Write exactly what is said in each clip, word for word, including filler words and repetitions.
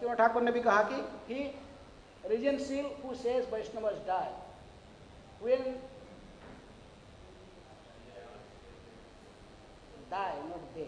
भक्तिविनोद ठाकुर ने भी कहा कि he regency who says Vaishnavas die will die, not they.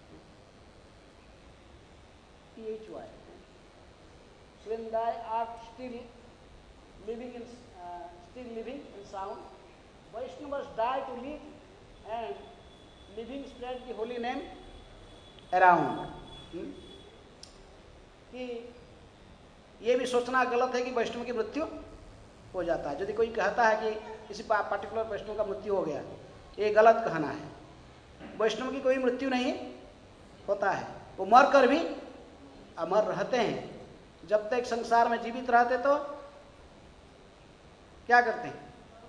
T H Y. So when they are still living in, uh, still living in sound, Vaishnavas die to live, and living spread the holy name around. hmm? कि ये भी सोचना गलत है कि वैष्णव की मृत्यु हो जाता है। यदि कोई कहता है कि किसी पार्टिकुलर वैष्णव का मृत्यु हो गया, ये गलत कहना है। वैष्णव की कोई मृत्यु नहीं होता है, वो मर कर भी अमर रहते हैं। जब तक संसार में जीवित रहते तो क्या करते हैं?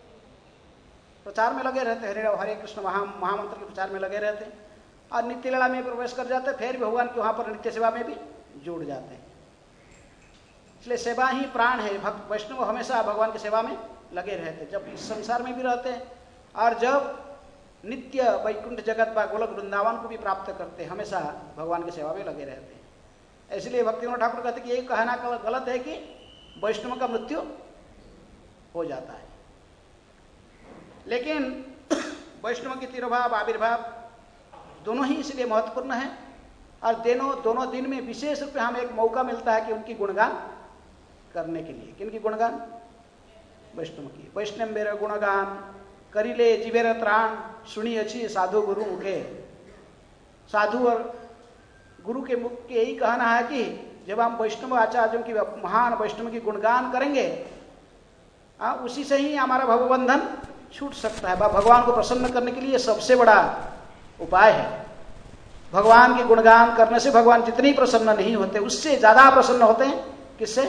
प्रचार में लगे रहते, हरे हरे कृष्ण महा महामंत्र के प्रचार में लगे रहते, और नित्य लीला में प्रवेश कर जाते, फिर भी भगवान के वहां पर नित्य सेवा में भी जुड़ जाते हैं। इसलिए सेवा ही प्राण है। भक्त वैष्णव हमेशा भगवान की सेवा में लगे रहते, जब इस संसार में भी रहते हैं, और जब नित्य वैकुंठ जगत व गोलक वृंदावन को भी प्राप्त करते, हमेशा भगवान की सेवा में लगे रहते हैं। इसलिए भक्तिविनोद ठाकुर कहते कि यही कहना गलत है कि वैष्णव का मृत्यु हो जाता है। लेकिन वैष्णव की तिरोभाव आविर्भाव दोनों ही इसलिए महत्वपूर्ण है, और दोनों दोनों दिन में विशेष रूप में हमें एक मौका मिलता है कि उनकी गुणगान करने के लिए। किनकी गुणगान? वैष्णव की। वैष्णव मेरे गुणगान करिले जीवेर त्राण, सुनी अच्छी साधु गुरु मुखे। साधु और गुरु के मुख के यही कहना है कि जब हम वैष्णव आचार्यों की महान वैष्णव की गुणगान करेंगे, आ, उसी से ही हमारा भवबंधन छूट सकता है। भगवान को प्रसन्न करने के लिए सबसे बड़ा उपाय है। भगवान के गुणगान करने से भगवान जितनी प्रसन्न नहीं होते, उससे ज्यादा प्रसन्न होते हैं। किससे?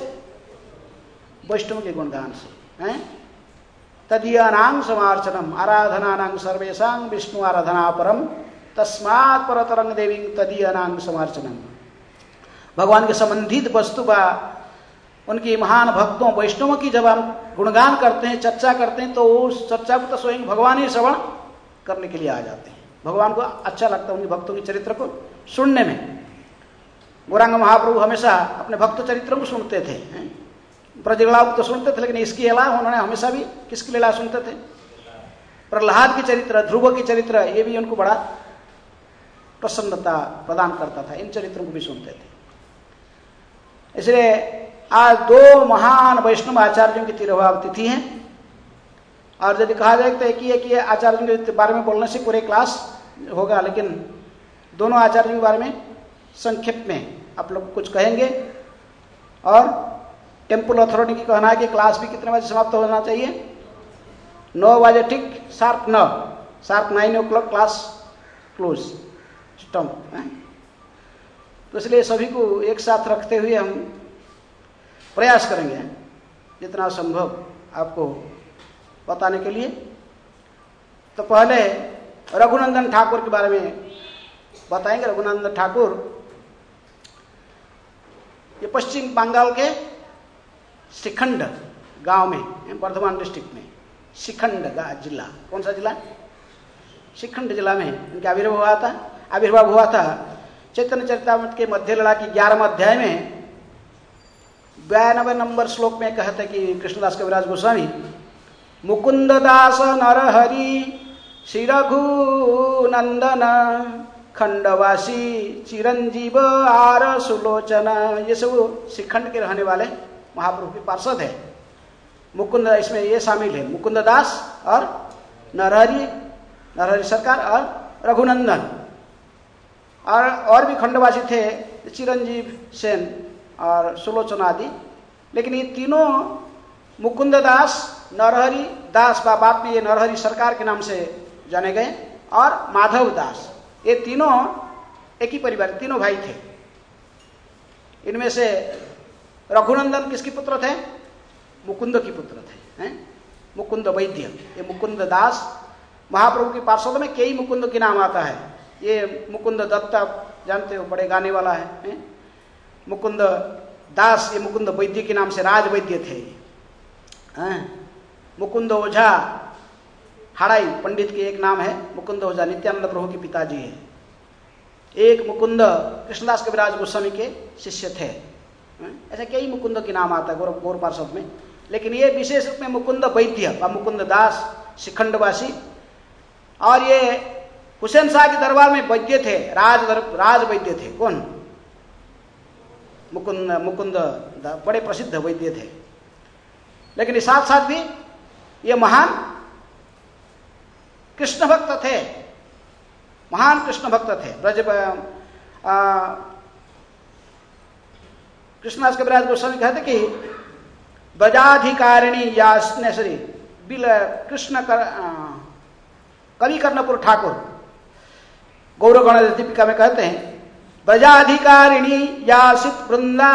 वैष्णव के गुणगान से। हैं? तदीयानां समार्चनम आराधनानां सर्वेषां विष्णु आराधना परम तस्मात् परतरंग देवी तदीयानां समार्चनम। भगवान के संबंधित वस्तु का, उनकी महान भक्तों वैष्णवों की जब हम गुणगान करते हैं, चर्चा करते हैं, तो उस चर्चा को तो स्वयं भगवान ही श्रवण करने के लिए आ जाते हैं। भगवान को अच्छा लगता है उनके भक्तों के चरित्र को सुनने में। गौरांग महाप्रभु हमेशा अपने भक्त चरित्रों को सुनते थे। ब्रजलीलाओं को तो सुनते थे, लेकिन इसकी अलावा उन्होंने हमेशा भी किसकी लीला सुनते थे? प्रहलाद की चरित्र, ध्रुव की चरित्र, ये भी उनको बड़ा प्रसन्नता प्रदान करता था। इन चरित्रों को भी सुनते थे। इसलिए आज दो महान वैष्णव आचार्यों की तिरोभाव तिथि है, और यदि कहा जाए तो एक ही एक ही आचार्यों के बारे में बोलने से पूरे क्लास होगा, लेकिन दोनों आचार्यों के बारे में संक्षेप में आप लोग कुछ कहेंगे। और टेम्पल अथॉरिटी की कहना है कि क्लास भी कितने बजे समाप्त होना चाहिए? नौ बजे ठीक, शार्प नौ, sharp nine o'clock class close stump. तो इसलिए सभी को एक साथ रखते हुए हम प्रयास करेंगे जितना संभव आपको बताने के लिए। तो पहले रघुनंदन ठाकुर के बारे में बताएंगे। रघुनंदन ठाकुर ये पश्चिम बंगाल के शिखंड गांव में, वर्धमान डिस्ट्रिक्ट में शिखंड जिला, कौन सा जिला? शिखंड जिला में इनका आविर्भाव हुआ था आविर्भाव हुआ था चैतन्य चरितामृत के मध्य लीला की ग्यारहवें अध्याय में बयानबे नंबर श्लोक में कहते कि कृष्णदास कविराज गोस्वामी मुकुंद दास नरहरि श्री रघुनंदन खंडवासी चिरंजीव आर सुलोचन। ये सब शिखंड के रहने वाले महाप्रभु के पार्षद है। मुकुंद इसमें ये शामिल है, मुकुंद दास और नरहरि नरहरि सरकार और रघुनंदन, और और भी खंडवासी थे, चिरंजीव सेन और सुलोचन आदि। लेकिन ये तीनों मुकुंद दास, नरहरि दास, बाद में ये नरहरि सरकार के नाम से जाने गए, और माधव दास, ये तीनों एक ही परिवार, तीनों भाई थे। इनमें से रघुनंदन किसके पुत्र थे? मुकुंद की पुत्र थे, हैं? मुकुंद वैद्य। ये मुकुंद दास महाप्रभु के पार्षद में कई मुकुंद के नाम आता है। ये मुकुंद दत्त जानते हो, बड़े गाने वाला है, हैं? मुकुंद दास ये मुकुंद वैद्य के नाम से राज वैद्य थे। हैं? मुकुंद ओझा हाड़ाई पंडित के एक नाम है, मुकुंद ओझा नित्यानंद प्रभु के पिताजी है। एक मुकुंद कृष्णदास कविराज गोस्वामी के शिष्य थे, ऐसे कई मुकुंद के नाम आता है गौर गौर पार्षद में, लेकिन ये विशेष रूप में मुकुंद वैद्य व मुकुंद दास शिखंडवासी। और ये हुसैन शाह के दरबार में वैद्य थे, राज राज वैद्य थे। कौन? मुकुंद मुकुंद बड़े प्रसिद्ध वैद्य थे। लेकिन साथ साथ भी ये महान कृष्ण भक्त थे, महान कृष्ण भक्त थे। ब्रज कृष्णदास कविराज गोस्वामी कहते कि ब्रजाधिकारिणी या सॉरी बिल कृष्ण कर, कवि कर्णपुर ठाकुर गौरगण दीपिका में कहते हैं, ब्रजाधिकारिणी या सित वृंदा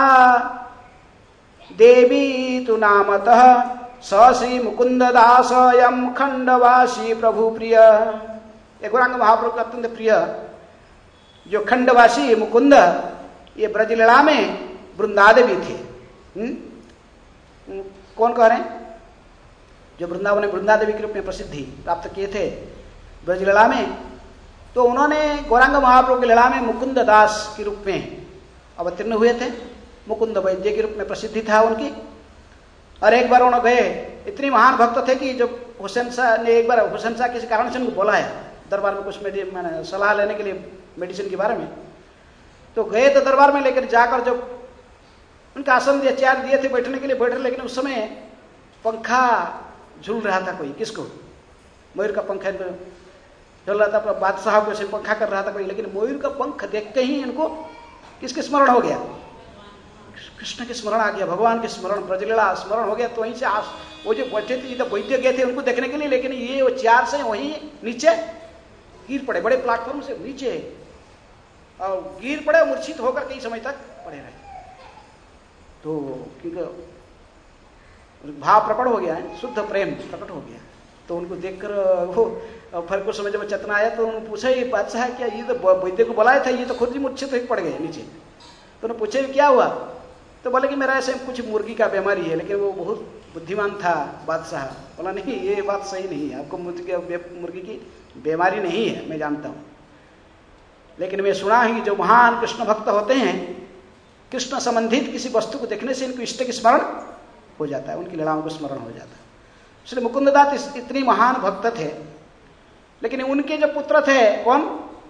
देवी तु नामतः स श्री मुकुंद दास यम खंडवासी प्रभु प्रिय। ये गौरांग महाप्रभु का अत्यंत प्रिय जो खंडवासी मुकुंद, ये ब्रजलीला में वृंदादेवी थे। हुँ? कौन कह रहे हैं? जो वृंदावन में वृंदादेवी के रूप में प्रसिद्धि प्राप्त किए थे ब्रजलीला में, तो उन्होंने गौरांग महाप्रभु की लीला में मुकुंद दास के रूप में अवतीर्ण हुए थे। मुकुंद वैद्य के रूप में प्रसिद्धि था उनकी। और एक बार उन्होंने गए, इतनी महान भक्त थे कि जब हुसैन शाह ने एक बार हुसैन शाह किसी कारण से उनको बोला है दरबार में कुछ मैंने सलाह लेने के लिए मेडिसिन के बारे में, तो गए तो दरबार में, लेकर जाकर जब उनका आसन दिया, चेयर दिए थे बैठने के लिए, बैठे, लेकिन उस समय पंखा झूल रहा था कोई, किसको? मयूर का पंखा झूल रहा था, बादशाह को ऐसे पंखा कर रहा था कोई, लेकिन मयूर का पंख देखते ही इनको किसके स्मरण हो गया? कृष्ण के स्मरण आ गया, भगवान के स्मरण, ब्रजलीला स्मरण हो गया। तो वहीं से आस वो जो बैठे थे, तो वैद्य गए थे उनको देखने के लिए, लेकिन ये वो चेयर से वहीं नीचे गिर पड़े, बड़े प्लेटफॉर्म से नीचे, और गिर पड़े, मूर्छित होकर कई समय तक पड़े रहे। तो क्योंकि भाव प्रकट हो गया है, शुद्ध प्रेम प्रकट हो गया, तो उनको देखकर वो फिर कुछ समय जब चेतना आया तो उन्होंने पूछा, ये बादशाह क्या, ये तो वैद्य को बुलाया था, ये तो खुद ही मूर्छित होकर पड़ गए नीचे। तो उन्होंने पूछे क्या हुआ? तो बोले कि मेरा ऐसे कुछ मुर्गी का बीमारी है। लेकिन वो बहुत बुद्धिमान था बादशाह, बोला नहीं ये बात सही नहीं है, आपको मुर्गी मुर्गी की बीमारी नहीं है, मैं जानता हूँ, लेकिन मैं सुना है कि जो महान कृष्ण भक्त होते हैं, कृष्ण संबंधित किसी वस्तु को देखने से इनको इष्ट की स्मरण हो जाता है, उनकी लीलाओं को स्मरण हो जाता है। इसलिए मुकुंददास इतनी महान भक्त थे। लेकिन उनके जो पुत्र थे, कौन?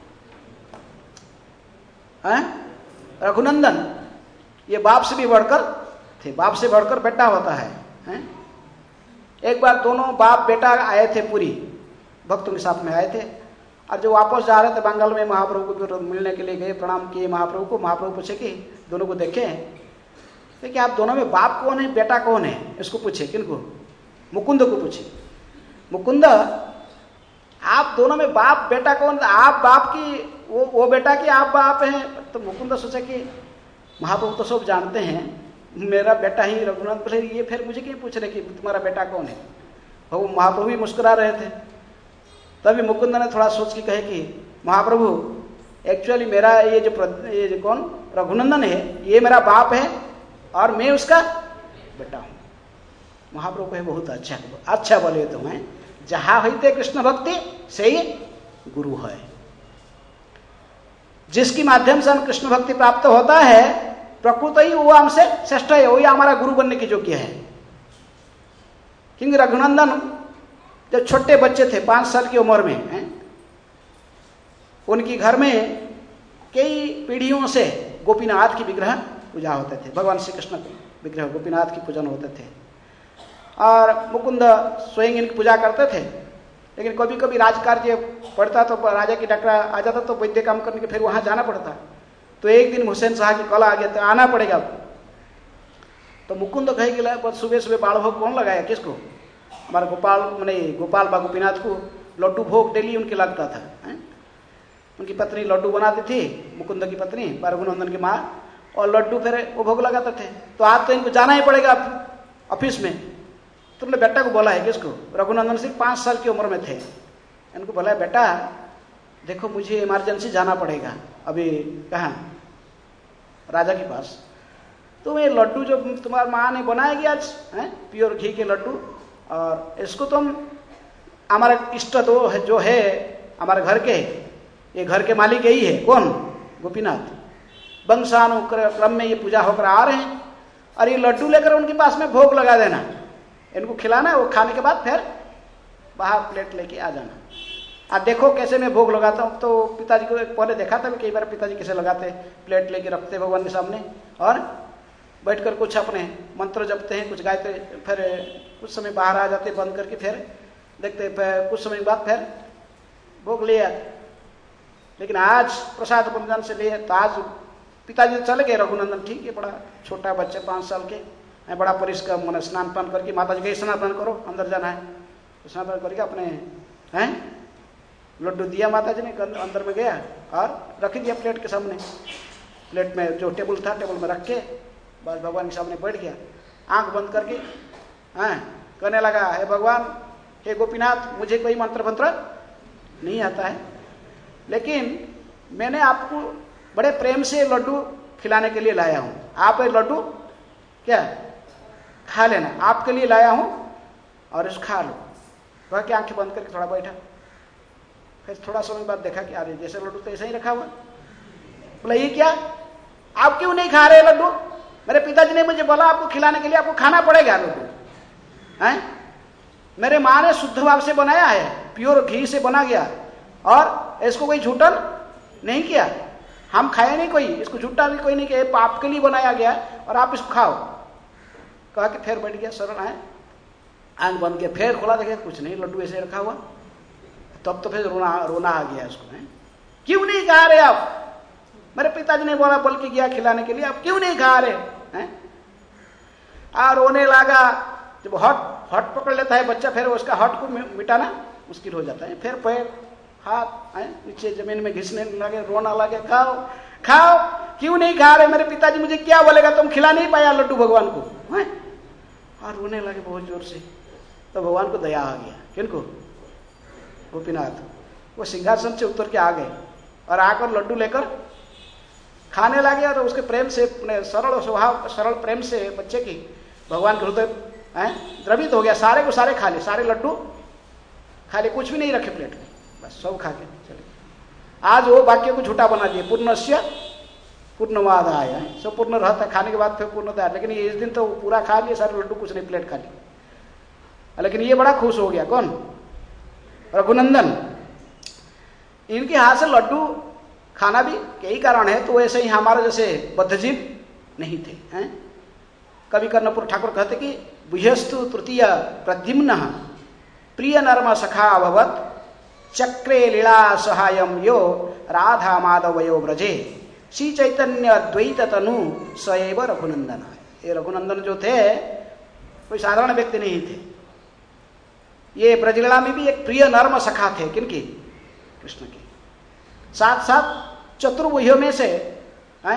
रघुनंदन, ये बाप से भी बढ़कर थे, बाप से बढ़कर बेटा होता है, है? एक बार दोनों बाप बेटा आए थे, पूरी भक्तों के साथ में आए थे, और जो वापस जा रहे थे बंगाल में महाप्रभु को मिलने के लिए गए, प्रणाम किए महाप्रभु को। महाप्रभु पूछे कि दोनों को देखे कि आप दोनों में बाप कौन है, बेटा कौन है? इसको पूछे, किनको? मुकुंद को पूछे, मुकुंद आप दोनों में बाप बेटा कौन? आप बाप की वो वो बेटा की आप बाप हैं? तो मुकुंद सोचा कि महाप्रभु तो सब जानते हैं, मेरा बेटा ही रघुनाथ, ये फिर मुझे क्यों पूछ रहे कि तुम्हारा बेटा कौन है? वो महाप्रभु भी मुस्कुरा रहे थे। तभी मुकुंद ने थोड़ा सोच के कहे कि महाप्रभु एक्चुअली मेरा ये जो ये जो कौन रघुनंदन है, ये मेरा बाप है और मैं उसका बेटा हूं। महाप्रभु कहे बहुत अच्छा अच्छा बोले तुम्हें, जहां होते कृष्ण भक्ति सही गुरु है। जिसके माध्यम से हम कृष्ण भक्ति प्राप्त होता है, प्रकृत ही वो हमसे श्रेष्ठ है, वही हमारा गुरु बनने की योग्य है। क्योंकि रघुनंदन जब छोटे बच्चे थे, पांच साल की उम्र में हैं, उनके घर में कई पीढ़ियों से गोपीनाथ की विग्रह पूजा होते थे, भगवान श्री कृष्ण के विग्रह गोपीनाथ की पूजन होते थे, और मुकुंद स्वयं इनकी पूजा करते थे। लेकिन कभी कभी राजकार्य पड़ता तो राजा की डकरा आ जाता, तो वैद्य काम करने के फिर वहां जाना पड़ता। तो एक दिन हुसैन शाह की कल आ गया, तो आना पड़ेगा। तो मुकुंद कहे कि सुबह सुबह बाल भोग कौन लगाया, किसको? हमारे गोपाल मैंने गोपाल बा गोपीनाथ को लड्डू भोग डेली उनके लगता था। है? उनकी पत्नी लड्डू बनाती थी, मुकुंद की पत्नी रघुनंदन की माँ, और लड्डू फिर वो भोग लगाते थे। तो आज तो इनको जाना ही पड़ेगा ऑफिस में। तुमने बेटा को बोला है, किसको? रघुनंदन सिंह पांच साल की उम्र में थे। इनको बोला है बेटा देखो मुझे इमरजेंसी जाना पड़ेगा अभी, कहाँ? राजा के पास। तो ये लड्डू जो तुम्हारी माँ ने बनाएगी आज, है प्योर घी के लड्डू, और इसको तुम हमारा इष्ट तो है, जो है हमारे घर के, ये घर के मालिक यही है, कौन? गोपीनाथ। वंशानुक्रम में ये पूजा होकर आ रहे हैं, और ये लड्डू लेकर उनके पास में भोग लगा देना, इनको खिलाना, वो खाने के बाद फिर बाहर प्लेट लेके आ जाना। आप देखो कैसे मैं भोग लगाता हूँ, तो पिताजी को पहले देखा था कई बार पिताजी कैसे लगाते, प्लेट लेके रखते भगवान के सामने और बैठकर कुछ अपने मंत्र जपते हैं, कुछ गाते, फिर कुछ समय बाहर आ जाते बंद करके, फिर देखते फिर कुछ समय बाद फिर भोग ले आते। लेकिन आज प्रसाद पुंजन से ले, तो आज पिताजी चले गए, रघुनंदन ठीक है, बड़ा छोटा बच्चा पाँच साल के, बड़ा परिश्रम मैंने स्नान पान करके, माता जी के स्नान पान करो, अंदर जाना है, स्नान पान करके अपने हैं लड्डू दिया माता जी ने, अंदर में गया और रख दिया प्लेट के सामने, प्लेट में जो टेबल था टेबल में रख के बस भगवान के सामने बैठ गया, आंख बंद करके हैं कहने लगा, हे भगवान, हे गोपीनाथ, मुझे कोई मंत्र मंत्र नहीं आता है, लेकिन मैंने आपको बड़े प्रेम से लड्डू खिलाने के लिए लाया हूं, आप ये लड्डू क्या खा लेना, आपके लिए लाया हूं और इसको खा लो। वह क्या आंखें बंद करके थोड़ा बैठा, फिर थोड़ा समय बाद देखा कि अरे जैसे लड्डू तो ऐसा ही रखा हुआ। बोला ये क्या, आप क्यों नहीं खा रहे लड्डू? मेरे पिताजी ने मुझे बोला आपको खिलाने के लिए आपको खाना पड़ेगा लड्डू। हैं मेरे माँ ने शुद्ध भाव से बनाया है, प्योर घी से बना गया, और इसको कोई झूठन नहीं किया, हम खाए नहीं कोई, इसको झूठा भी कोई नहीं किया, आपके लिए बनाया गया और आप इसको खाओ। कहा कि फिर बैठ गया सरल है, आंख बंद किया, फिर खोला, देखा कुछ नहीं, लड्डू ऐसे रखा हुआ। तब तो फिर रोना रोना आ गया उसको, है क्यों नहीं खा रहे आप? मेरे पिताजी ने बोला बोल के गया खिलाने के लिए, आप क्यों नहीं खा रहे हैं? आ रोने लगा। जब हट हट पकड़ लेता है बच्चा, फिर उसका हट को मिटाना मुश्किल हो जाता है, फिर पैर हाथ है नीचे जमीन में घिसने लगे, रोना लगे, खाओ खाओ, क्यों नहीं खा रहे? मेरे पिताजी मुझे क्या बोलेगा, तुम खिला नहीं पाया लड्डू भगवान को, है? और रोने लगे बहुत जोर से। तो भगवान को दया आ गया, किनको? गोपीनाथ। वो सिंहासन से उतर के आ गए और आकर लड्डू लेकर खाने लगे, और उसके प्रेम से, सरल स्वभाव सरल प्रेम से बच्चे की भगवान के हृदय द्रवित हो गया, सारे को सारे खा ले, सारे लड्डू खा ले, कुछ भी नहीं रखे प्लेट में, बस सब खा के चले। आज वो वाक्य को झूठा बना दिए, पूर्णस्य पूर्णमादाय, सब पूर्ण रहता है खाने के बाद फिर पूर्णता, लेकिन ये इस दिन तो पूरा खा लिए सारे लड्डू, कुछ नहीं प्लेट खा ली। लेकिन ये बड़ा खुश हो गया, कौन? रघुनंदन। इनके हाथ से लड्डू खाना भी यही कारण है, तो ऐसे ही हमारे जैसे बद्धजीव नहीं थे, हैं? कवि कर्णपुर ठाकुर कहते कि बुह्यस्तु तृतीय प्रद्युम्न प्रिय नर्म सखा अभवत चक्रे लीला सहायम यो राधा माधवयो ब्रजे श्री चैतन्य द्वैत तनु सएव रघुनंदन। ये रघुनंदन जो थे कोई साधारण व्यक्ति नहीं थे, ये ब्रजलीला में भी एक प्रिय नर्म सखा थे, किनकी? कृष्ण के। साथ साथ चतुर्भुजों में से हैं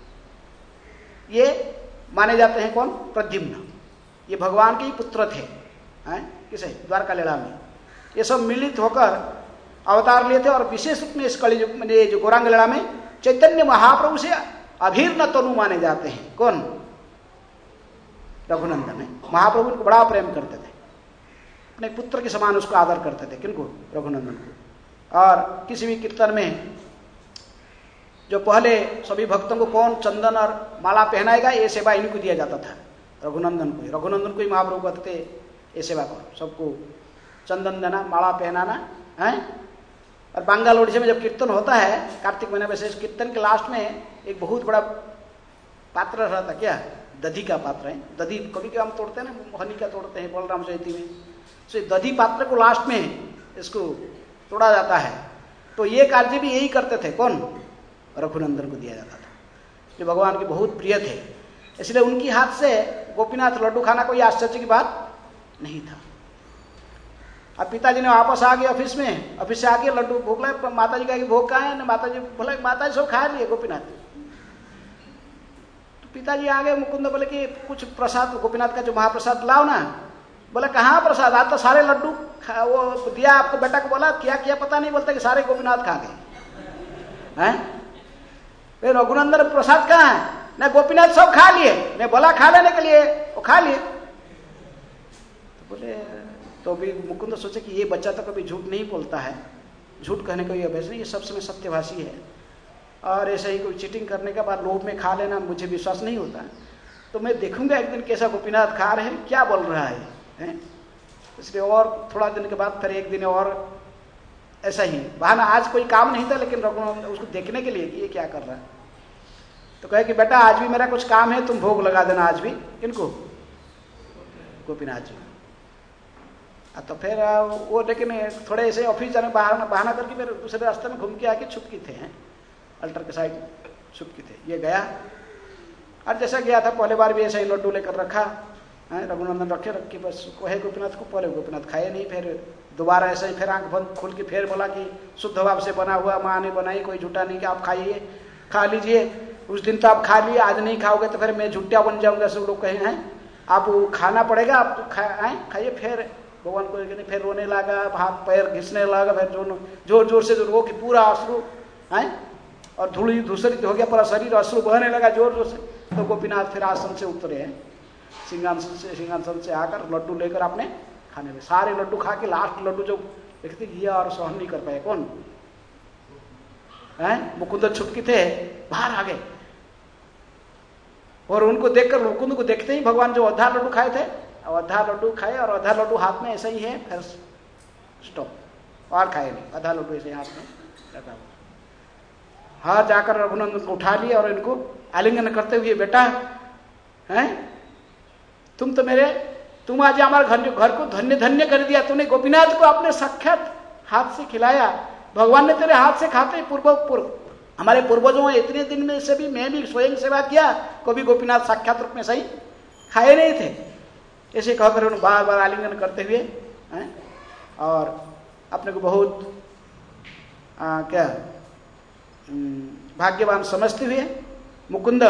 ये माने जाते हैं, कौन? प्रद्युम्न। ये भगवान के ही पुत्र थे, हैं? किसे? द्वारका लीला में ये सब मिलित होकर अवतार लिए थे, और विशेष रूप में इस कलियुग में जो गौरांग लीला में चैतन्य महाप्रभु से अभिन्न तनु माने जाते हैं, कौन? रघुनंदन है। महाप्रभु को बड़ा प्रेम करते थे, अपने पुत्र के समान उसको आदर करते थे, किनको? रघुनंदन को। और किसी भी कीर्तन में जो पहले सभी भक्तों को कौन चंदन और माला पहनाएगा, ये सेवा इनको दिया जाता था, रघुनंदन को। रघुनंदन को ही महाप्रभु कहते थे ये सेवा करो, सबको चंदन देना, माला पहनाना है। और बांग्ला ओडिशा में जब कीर्तन होता है कार्तिक महीने में, शेष कीर्तन के लास्ट में एक बहुत बड़ा पात्र रहता, क्या? दधी का पात्र है। दधी कभी कभी हम तोड़ते हैं ना, हनी का तोड़ते हैं बलराम जयंती में, तो दधी पात्र को लास्ट में इसको तोड़ा जाता है। तो ये कार्य भी यही करते थे, कौन? रघुनंदन को दिया जाता था, जो भगवान के बहुत प्रिय थे। इसलिए उनकी हाथ से गोपीनाथ लड्डू खाना कोई आश्चर्य की बात नहीं था। अब पिताजी ने वापस आ गए ऑफिस में, ऑफिस से आके लड्डू भोग लाए, माता जी कहा भोग कहाँ है? माता जी बोला माता जी सब खा लिए गोपीनाथ। तो पिताजी आ गए, मुकुंद बोले कि कुछ प्रसाद गोपीनाथ का जो महाप्रसाद लाओ ना। बोले कहाँ प्रसाद, आज तो सारे लड्डू वो दिया आपको, बेटा को बोला क्या किया पता नहीं, बोलते कि सारे गोपीनाथ खा गए हैं। रघुनंदन प्रसाद कहाँ है? ना गोपीनाथ सब खा लिए, मैं बोला खा लेने के लिए, वो खा लिए। तो बोले, तो भी मुकुंद सोचे कि ये बच्चा तो कभी झूठ नहीं बोलता है, झूठ कहने का ये अभ्यास नहीं, ये सब समय सत्यभाषी है, और ऐसे ही कोई चीटिंग करने के बाद लोभ में खा लेना मुझे विश्वास नहीं होता। तो मैं देखूंगा एक दिन कैसा गोपीनाथ खा रहे हैं, क्या बोल रहा है, है? इसलिए और थोड़ा दिन के बाद फिर एक दिन और ऐसा ही बहाना, आज कोई काम नहीं था लेकिन रघुनंदन उसको देखने के लिए कि ये क्या कर रहा है। तो कहे कि बेटा आज भी मेरा कुछ काम है, तुम भोग लगा देना आज भी। किनको? गोपीनाथ जी। तो फिर वो लेकिन थोड़े ऐसे ऑफिस जाने बहाना बहाना करके फिर दूसरे रास्ते में घूम के आके छुपकी थे, हैं अल्टर के साइड छुपकी थे। ये गया और जैसा गया था पहले बार भी ऐसा ही लड्डू लेकर रखा, है रघुनंदन रखे रख के बस कहे गोपीनाथ को, पहले गोपीनाथ खाए नहीं, फिर दोबारा ऐसे ही फिर आंख बंद खोल के फिर बोला कि शुद्ध भाव से बना हुआ, माँ ने बनाई, कोई झूठा नहीं कि आप खाइए, खा लीजिए। उस दिन तो आप खा लिए, आज नहीं खाओगे तो फिर मैं झूठा बन जाऊंगा। सब लोग कहे हैं आप खाना पड़ेगा, आप तो खाइए। फिर भगवान को फिर रोने लगा, हाथ पैर घिसने लगा, फिर जोर जोर जोर से रो कि पूरा अश्रु है और धूली धूसरित हो गया, पूरा शरीर अश्रु बहने लगा जोर जोर से। तो गोपीनाथ फिर आश्रम से उतरे हैं, सिंहासन से सिंहासन से आकर लड्डू लेकर आपने खाने में सारे लड्डू खा के लास्ट लड्डू जो देखते किया और सहन नहीं कर पाए। कौन है? मुकुंद छुपकी थे, बाहर आ गए और उनको देखकर मुकुंद को देखते ही भगवान जो आधा लड्डू खाए थे, आधा लड्डू खाए और आधा लड्डू हाथ में ऐसा ही है, फिर स्टॉप और खाए नहीं, आधा लड्डू ऐसे हाथ में रखा हुआ। हाँ जाकर रघुनंदन को उठा लिया और इनको आलिंगन करते हुए, बेटा हैं तुम तो मेरे तुम आज हमारे घर घर को धन्य धन्य कर दिया, तूने गोपीनाथ को अपने साक्षात हाथ से खिलाया, भगवान ने तेरे हाथ से खाते पूर्व पूर्व हमारे पूर्वजों इतने दिन में से भी मैं भी स्वयं सेवा किया, कभी गोपीनाथ साक्षात रूप में सही खाए नहीं थे। ऐसे कहकर उन्होंने बार बार आलिंगन करते हुए हैं और अपने को बहुत आ, क्या भाग्यवान समझते हुए मुकुंद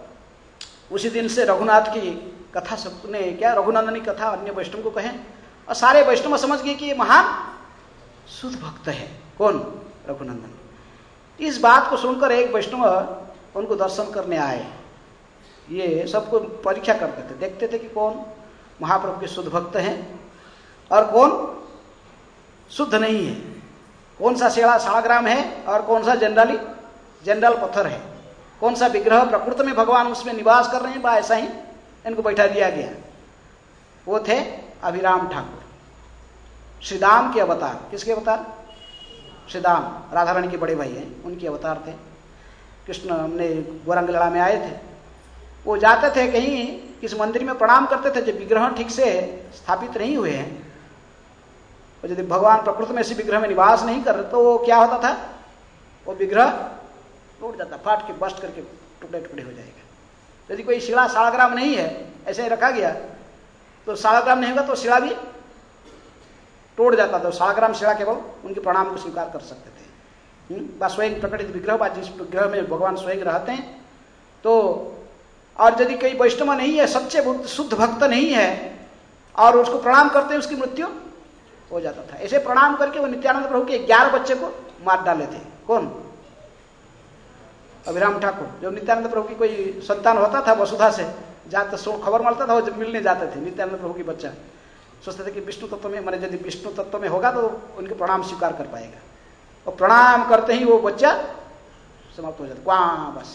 उसी दिन से रघुनाथ की कथा सबने क्या रघुनंदनी कथा अन्य वैष्णव को कहें और सारे वैष्णव समझ गए कि ये महान शुद्ध भक्त है। कौन? रघुनंदन। इस बात को सुनकर एक वैष्णव उनको दर्शन करने आए। ये सबको परीक्षा करते थे, देखते थे कि कौन महाप्रभु के शुद्ध भक्त हैं और कौन शुद्ध नहीं है, कौन सा शेड़ा साड़ग्राम है और कौन सा जनरली जनरल पत्थर है, कौन सा विग्रह प्रकृति में भगवान उसमें निवास कर रहे हैं, बा ऐसा ही इनको बैठा दिया गया। वो थे अभिराम ठाकुर, श्रीदाम के अवतार। किसके अवतार? श्रीदाम, राधा रानी के बड़े भाई हैं, उनके अवतार थे। कृष्ण हमने गौरांग लीला में आए थे, वो जाते थे कहीं किस मंदिर में प्रणाम करते थे, जब विग्रह ठीक से स्थापित नहीं हुए हैं और यदि भगवान प्रकृति में ऐसे विग्रह में निवास नहीं कर रहे तो वो क्या होता था, वो विग्रह टूट जाता, फाट के बस्ट करके टुकड़े टुकड़े हो जाएगा। यदि कोई शिला साड़ग्राम नहीं है, ऐसे ही रखा गया तो साड़ग्राम नहीं होगा तो शिला भी तोड़ जाता था। साड़ग्राम शिला केवल उनके प्रणाम को स्वीकार कर सकते थे। बस स्वयं प्रकटित विग्रह, जिस विग्रह में भगवान स्वयं रहते हैं। तो और यदि कोई वैष्णव नहीं है, सच्चे शुद्ध भक्त नहीं है और उसको प्रणाम करते हैं, उसकी मृत्यु हो जाता था। ऐसे प्रणाम करके वो नित्यानंद प्रभु के ग्यारह बच्चे को मार डाले थे। कौन? अभिराम ठाकुर। जब नित्यानंद प्रभु की कोई संतान होता था वसुधा से, जाते सो खबर मिलता था, वो जब मिलने जाते थे नित्यानंद प्रभु की बच्चा, सोचते थे कि विष्णु तत्व में, मैंने यदि विष्णु तत्व में होगा तो उनके प्रणाम स्वीकार कर पाएगा, और प्रणाम करते ही वो बच्चा समाप्त हो जाता। वहां बस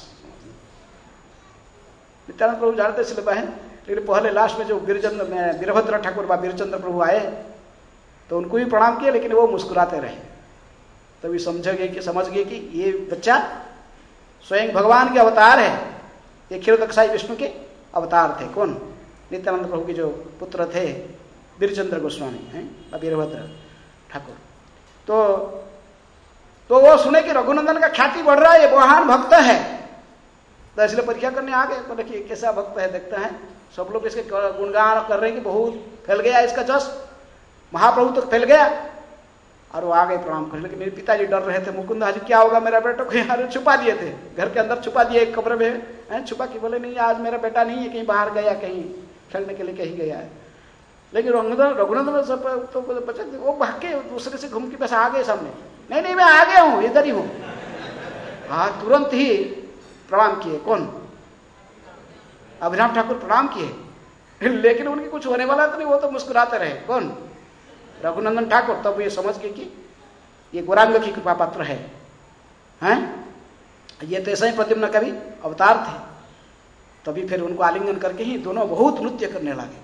नित्यानंद प्रभु जानते इसलिए बहन, लेकिन पहले लास्ट में जो वीरचंद्र में वीरभद्र ठाकुर बा वीरचंद्र प्रभु आए तो उनको भी प्रणाम किया, लेकिन वो मुस्कुराते रहे। तभी समझ गए कि समझ गए कि ये बच्चा स्वयं भगवान के अवतार है, ये क्षीरोदकसाई विष्णु के अवतार थे। कौन? नित्यानंद प्रभु के जो पुत्र थे वीरचंद्र गोस्वामी हैं, वीरभद्र ठाकुर। तो तो वो सुने कि रघुनंदन का ख्याति बढ़ रहा है, ये महान भक्त है, तो इसलिए परीक्षा करने आ गए। तो देखिए कैसा भक्त है, देखते हैं सब लोग इसके गुणगान कर रहे हैं कि बहुत फैल गया इसका जस, महाप्रभु तक फैल गया। और वो आ गए प्रणाम करने, लेकिन मेरे पिताजी डर रहे थे, मुकुंद आज क्या होगा मेरा बेटा को, यहाँ छुपा दिए थे, घर के अंदर छुपा दिए एक कमरे में छुपा के, बोले नहीं आज मेरा बेटा नहीं है, कहीं बाहर गया, कहीं खेलने के लिए कहीं गया है। लेकिन रघुनंदन रघुनंदन सब तो बच्चे वो भाग के दूसरे से घूम के बस आ गए सामने, नहीं नहीं मैं आ गया हूँ, इधर ही हूँ। हाँ तुरंत ही प्रणाम किए। कौन? अभिराम ठाकुर प्रणाम किए, लेकिन उनकी कुछ होने वाला तो नहीं, वो तो मुस्कुराते रहे। कौन? रघुनंदन ठाकुर। तब ये समझ गए कि ये गौरांग की कृपा पात्र है, हैं? ये तो ऐसा ही प्रद्युम्न कवि अवतार थे। तभी फिर उनको आलिंगन करके ही दोनों बहुत नृत्य करने लगे।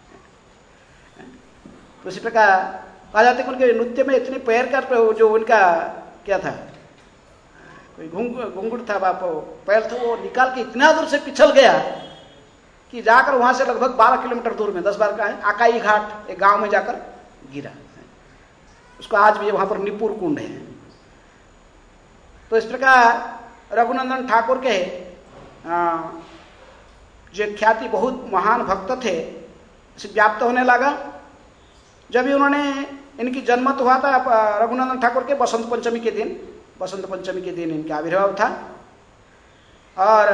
तो इसी प्रकार कहा जाता है कि उनके नृत्य में इतने पैर का जो उनका क्या था, कोई घुंघुड़ था बाप पैर था, वो निकाल के इतना दूर से पिछल गया कि जाकर वहां से लगभग बारह किलोमीटर दूर में, दस बार का है, आकाई घाट एक गांव में जाकर गिरा। उसको आज भी वहां पर निपुर कुंड है। तो इस प्रकार रघुनंदन ठाकुर के जो ख्याति बहुत महान भक्त थे व्याप्त होने लगा। जब भी उन्होंने, इनकी जन्मत हुआ था रघुनंदन ठाकुर के बसंत पंचमी के दिन, बसंत पंचमी के दिन इनका आविर्भाव था। और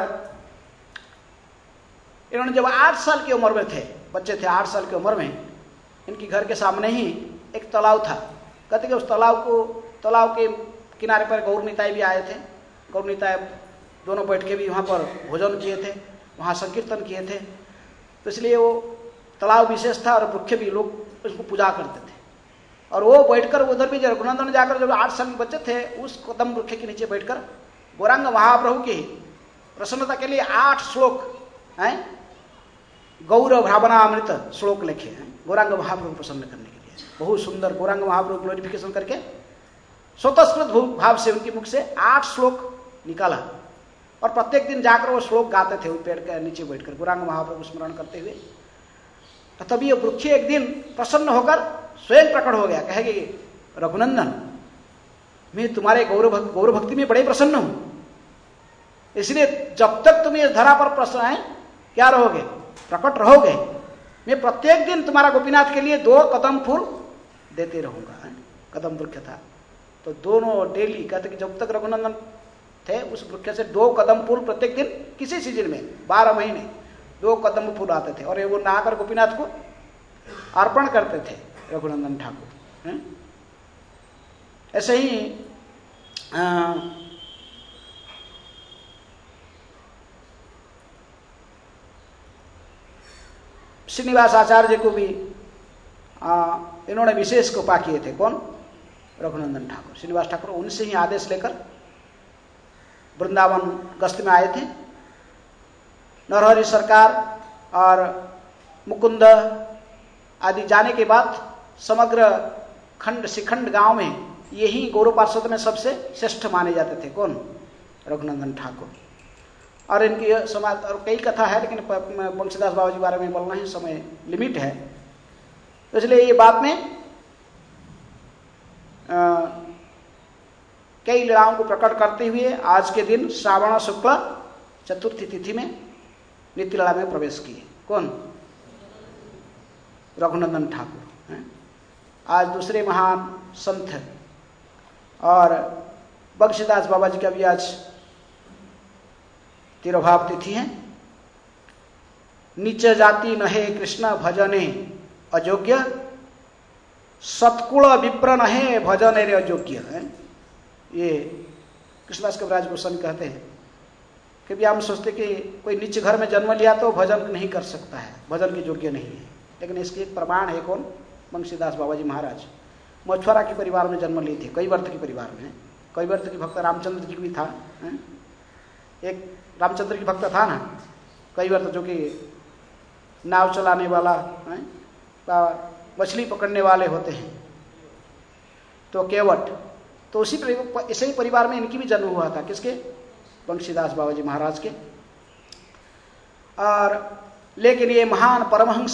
इन्होंने जब आठ साल की उम्र में थे, बच्चे थे आठ साल की उम्र में, इनके घर के सामने ही एक तालाब था। कहते कि उस तालाब को, तालाब के किनारे पर गौर निताई भी आए थे। गौर निताई दोनों बैठ के भी वहाँ पर भोजन किए थे, वहाँ संकीर्तन किए थे। तो इसलिए वो तालाब विशेष था और वृक्ष भी लोग उसको पूजा करते थे। और वो बैठकर उधर भी रघुनंदन जाकर जब आठ साल के बच्चे थे, उस कदम वृक्ष के नीचे बैठकर गौरांग महाप्रभु की प्रसन्नता के लिए आठ श्लोक हैं, गौर भावनामृत श्लोक लिखे हैं गौरांग महाप्रभु प्रसन्न करने के लिए। बहुत सुंदर गौरांग महाप्रभु ग्लोरिफिकेशन करके स्वतस्फूर्त भाव से उनके मुख से आठ श्लोक निकाला। और प्रत्येक दिन जाकर वो श्लोक गाते थे पेड़ के नीचे बैठकर गौरांग महाप्रभु स्मरण करते हुए। तो तभी ये वृक्ष एक दिन प्रसन्न होकर स्वयं प्रकट हो गया, कहेगी रघुनंदन मैं तुम्हारे गौरव गौरव भक्ति में बड़े प्रसन्न हूं, इसलिए जब तक तुम इस धरा पर प्रसन्न है क्या रहोगे, प्रकट रहोगे, मैं प्रत्येक दिन तुम्हारा गोपीनाथ के लिए दो कदम फूल देते रहूंगा। कदम वृक्ष था तो दोनों डेली कहते कि जब तक रघुनंदन थे उस वृक्ष से दो कदम फूल प्रत्येक दिन किसी सीजन में बारह महीने दो कदम फूल आते थे और वो नहाकर गोपीनाथ को अर्पण करते थे रघुनंदन ठाकुर। ऐसे ही आ, श्रीनिवास आचार्य को भी आ, इन्होंने विशेष कृपा किए थे। कौन? रघुनंदन ठाकुर। श्रीनिवास ठाकुर उनसे ही आदेश लेकर वृंदावन गस्त में आए थे। नरहरि सरकार और मुकुंद आदि जाने के बाद समग्र खंड शिखंड गांव में यही गौरव पार्षद में सबसे श्रेष्ठ माने जाते थे। कौन? रघुनंदन ठाकुर। और इनकी समाज और कई कथा है, लेकिन बंशीदास बाबा जी के बारे में बोलना ही समय लिमिट है, तो इसलिए ये बात में आ, कई लीलाओं को प्रकट करते हुए आज के दिन श्रावण शुक्ल चतुर्थी तिथि में नित्य लीला में प्रवेश किए। कौन? रघुनंदन ठाकुर। आज दूसरे महान संत और बंशीदास बाबा जी का भी आज तिरोभाव तिथि है। नीच जाति नहे कृष्ण भजने अयोग्य, सत्कुल विप्र नहे भजने रे अयोग्य है। ये कृष्णदास कविराज गोस्वामी कहते हैं कि भी हम सोचते कि कोई नीच घर में जन्म लिया तो भजन नहीं कर सकता है, भजन के योग्य नहीं है, लेकिन इसके एक प्रमाण है। कौन? बंशीदास बाबा जी महाराज मछुआरा के परिवार में जन्म लिए थे, कैवर्त के परिवार में। कैवर्त की भक्त रामचंद्र जी भी था, है? एक रामचंद्र की भक्त था ना कैवर्त, जो कि नाव चलाने वाला है, मछली पकड़ने वाले होते हैं, तो केवट। तो उसी इसी ही परिवार में इनकी भी जन्म हुआ था। किसके? बंशीदास बाबा जी महाराज के। और लेकिन ये महान परमहंस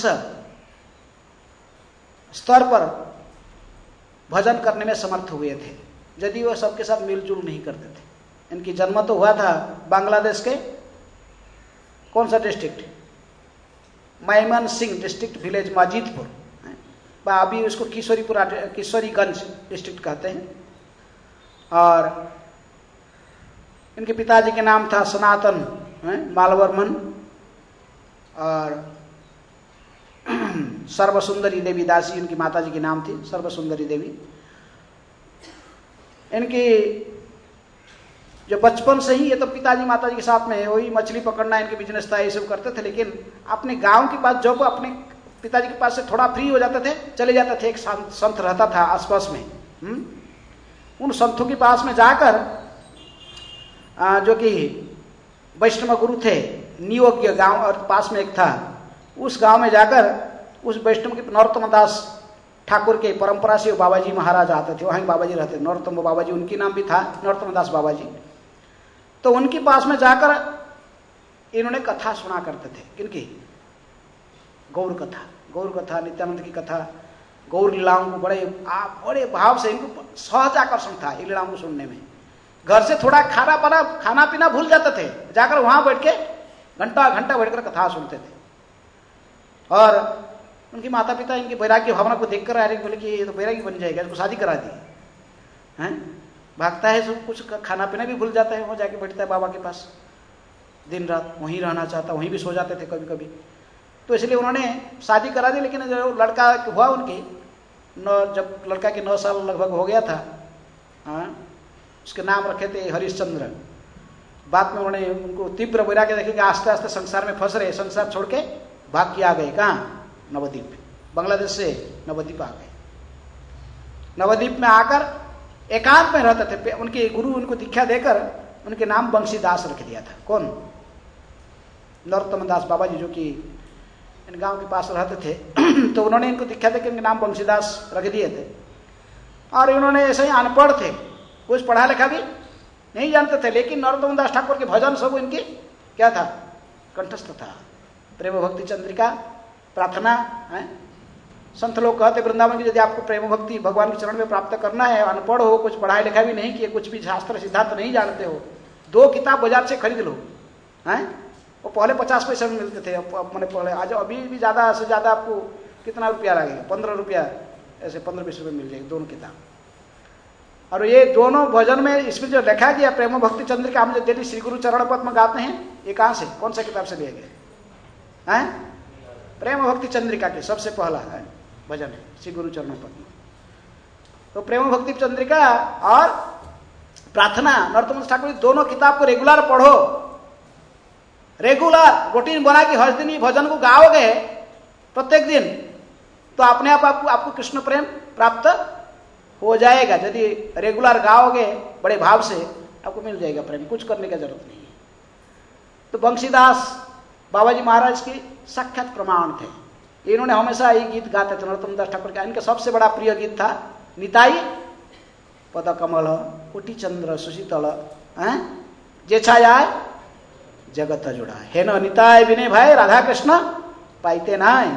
स्तर पर भजन करने में समर्थ हुए थे, यदि वो सबके साथ मिलजुल नहीं करते थे। इनकी जन्म तो हुआ था बांग्लादेश के कौन सा district? Mymensingh district, village Majidpur, अभी उसको किशोरीपुरा किशोरीगंज डिस्ट्रिक्ट कहते हैं। और इनके पिताजी के नाम था सनातन मालवर्मन और सर्वसुंदरी देवी दासी इनकी माताजी की नाम थी, सर्वसुंदरी देवी। इनकी जो बचपन से ही ये तो पिताजी माताजी के साथ में वही मछली पकड़ना इनके बिजनेस था, ये सब करते थे। लेकिन अपने गांव के पास जब अपने पिताजी के पास से थोड़ा फ्री हो जाते थे चले जाते थे। एक संत रहता था आसपास में, हुँ? उन संतों के पास में जाकर जो कि वैष्णव गुरु थे, नियोग्य गांव और पास में एक था, उस गांव में जाकर उस वैष्णव के नरोत्तम दास ठाकुर के परंपरा से बाबा जी महाराज आते थे, वहीं बाबा जी रहते थे। नरोत्तम बाबा जी उनकी नाम भी था, नरोत्तम दास बाबा जी। तो उनके पास में जाकर इन्होंने कथा सुना करते थे। किनकी? गौर कथा, गौर कथा, नित्यानंद की कथा, गौर लीलाओं को बड़े आप बड़े भाव से, इनको सहज आकर्षण था इन लीलाओं को सुनने में। घर से थोड़ा खाना पीना खाना पीना भूल जाते थे, जाकर वहां बैठ के घंटा घंटा बैठकर कथा सुनते थे। और उनके माता पिता इनकी वैराग्य भावना को देखकर आ रहे, बोले कि ये तो वैराग्य बन जाएगा, इसको शादी करा दी है। भागता है सब कुछ, खाना पीना भी भूल जाता है, वहां जाके बैठता है बाबा के पास, दिन रात वहीं रहना चाहता, वहीं भी सो जाते थे कभी कभी। तो इसलिए उन्होंने शादी करा दी। लेकिन जब लड़का हुआ उनकी नौ, जब लड़का के नौ साल लगभग हो गया था, हाँ, उसके नाम रखे थे हरिश्चंद्र। बाद में उन्होंने उनको तीव्र वैराग्य देखे कि आस्ते आस्ते संसार में फंस रहे, संसार छोड़ के भाग के आ गए। कहाँ? नवद्वीप, बांग्लादेश से नवद्वीप आ गए। नवद्वीप में आकर एकांत में रहते थे। उनके गुरु उनको दीक्षा देकर उनके नाम बंशीदास रख दिया था। कौन? नरोत्तम दास बाबा जी, जो कि इन गांव के पास रहते थे। तो उन्होंने इनको दीक्षा देकर इनके नाम बंशीदास रख दिए थे। और इन्होंने ऐसे ही अनपढ़ थे, कुछ पढ़ा लिखा भी नहीं जानते थे, लेकिन नरोत्तम दास ठाकुर के भजन सब इनकी क्या था? कंठस्थ था। प्रेम भक्ति चंद्रिका, प्रार्थना है। संत लोग कहते वृंदावन की, यदि आपको प्रेम भक्ति भगवान के चरण में प्राप्त करना है, अनपढ़ हो, कुछ पढ़ाई लिखा भी नहीं किए, कुछ भी शास्त्र सिद्धांत नहीं जानते हो, दो किताब बाजार से खरीद लो। हैं? वो पहले पचास पैसे में मिलते थे, अब मैंने पहले, आज अभी भी ज्यादा से ज्यादा आपको कितना रुपया लगेगा? पंद्रह रुपया, ऐसे पंद्रह बीस रुपये मिल जाएगी दोनों किताब। और ये दोनों भजन में इसमें जो लिखा गया प्रेम भक्ति चंद्रिका, हम जो डेली श्री गुरु चरण पद्म गाते हैं, ये कहां से, कौन सा किताब से लिए गए हैं? प्रेम भक्ति चंद्रिका के सबसे पहला है भजन है श्री गुरु चरण पद्म। तो प्रेम भक्ति चंद्रिका और प्रार्थना, नरोत्तम ठाकुर दोनों किताब को रेगुलर पढ़ो। रेगुलर रूटीन बना के हर दिन भजन को गाओगे प्रत्येक दिन, तो अपने आप आपको आपको कृष्ण प्रेम प्राप्त हो जाएगा। यदि रेगुलर गाओगे बड़े भाव से, आपको मिल जाएगा प्रेम, कुछ करने की जरूरत नहीं है। तो बंशीदास बाबा जी महाराज की साक्षात प्रमाण थे। इन्होंने हमेशा ये गीत गाते थे, नरोत्तम दास ठाकुर का इनका सबसे बड़ा प्रिय गीत था निताई पद कमल कोटि चंद्र सुशीतल जे छाया जगत जुड़ा है न निताय विनय भाई राधा कृष्ण पाइते नाय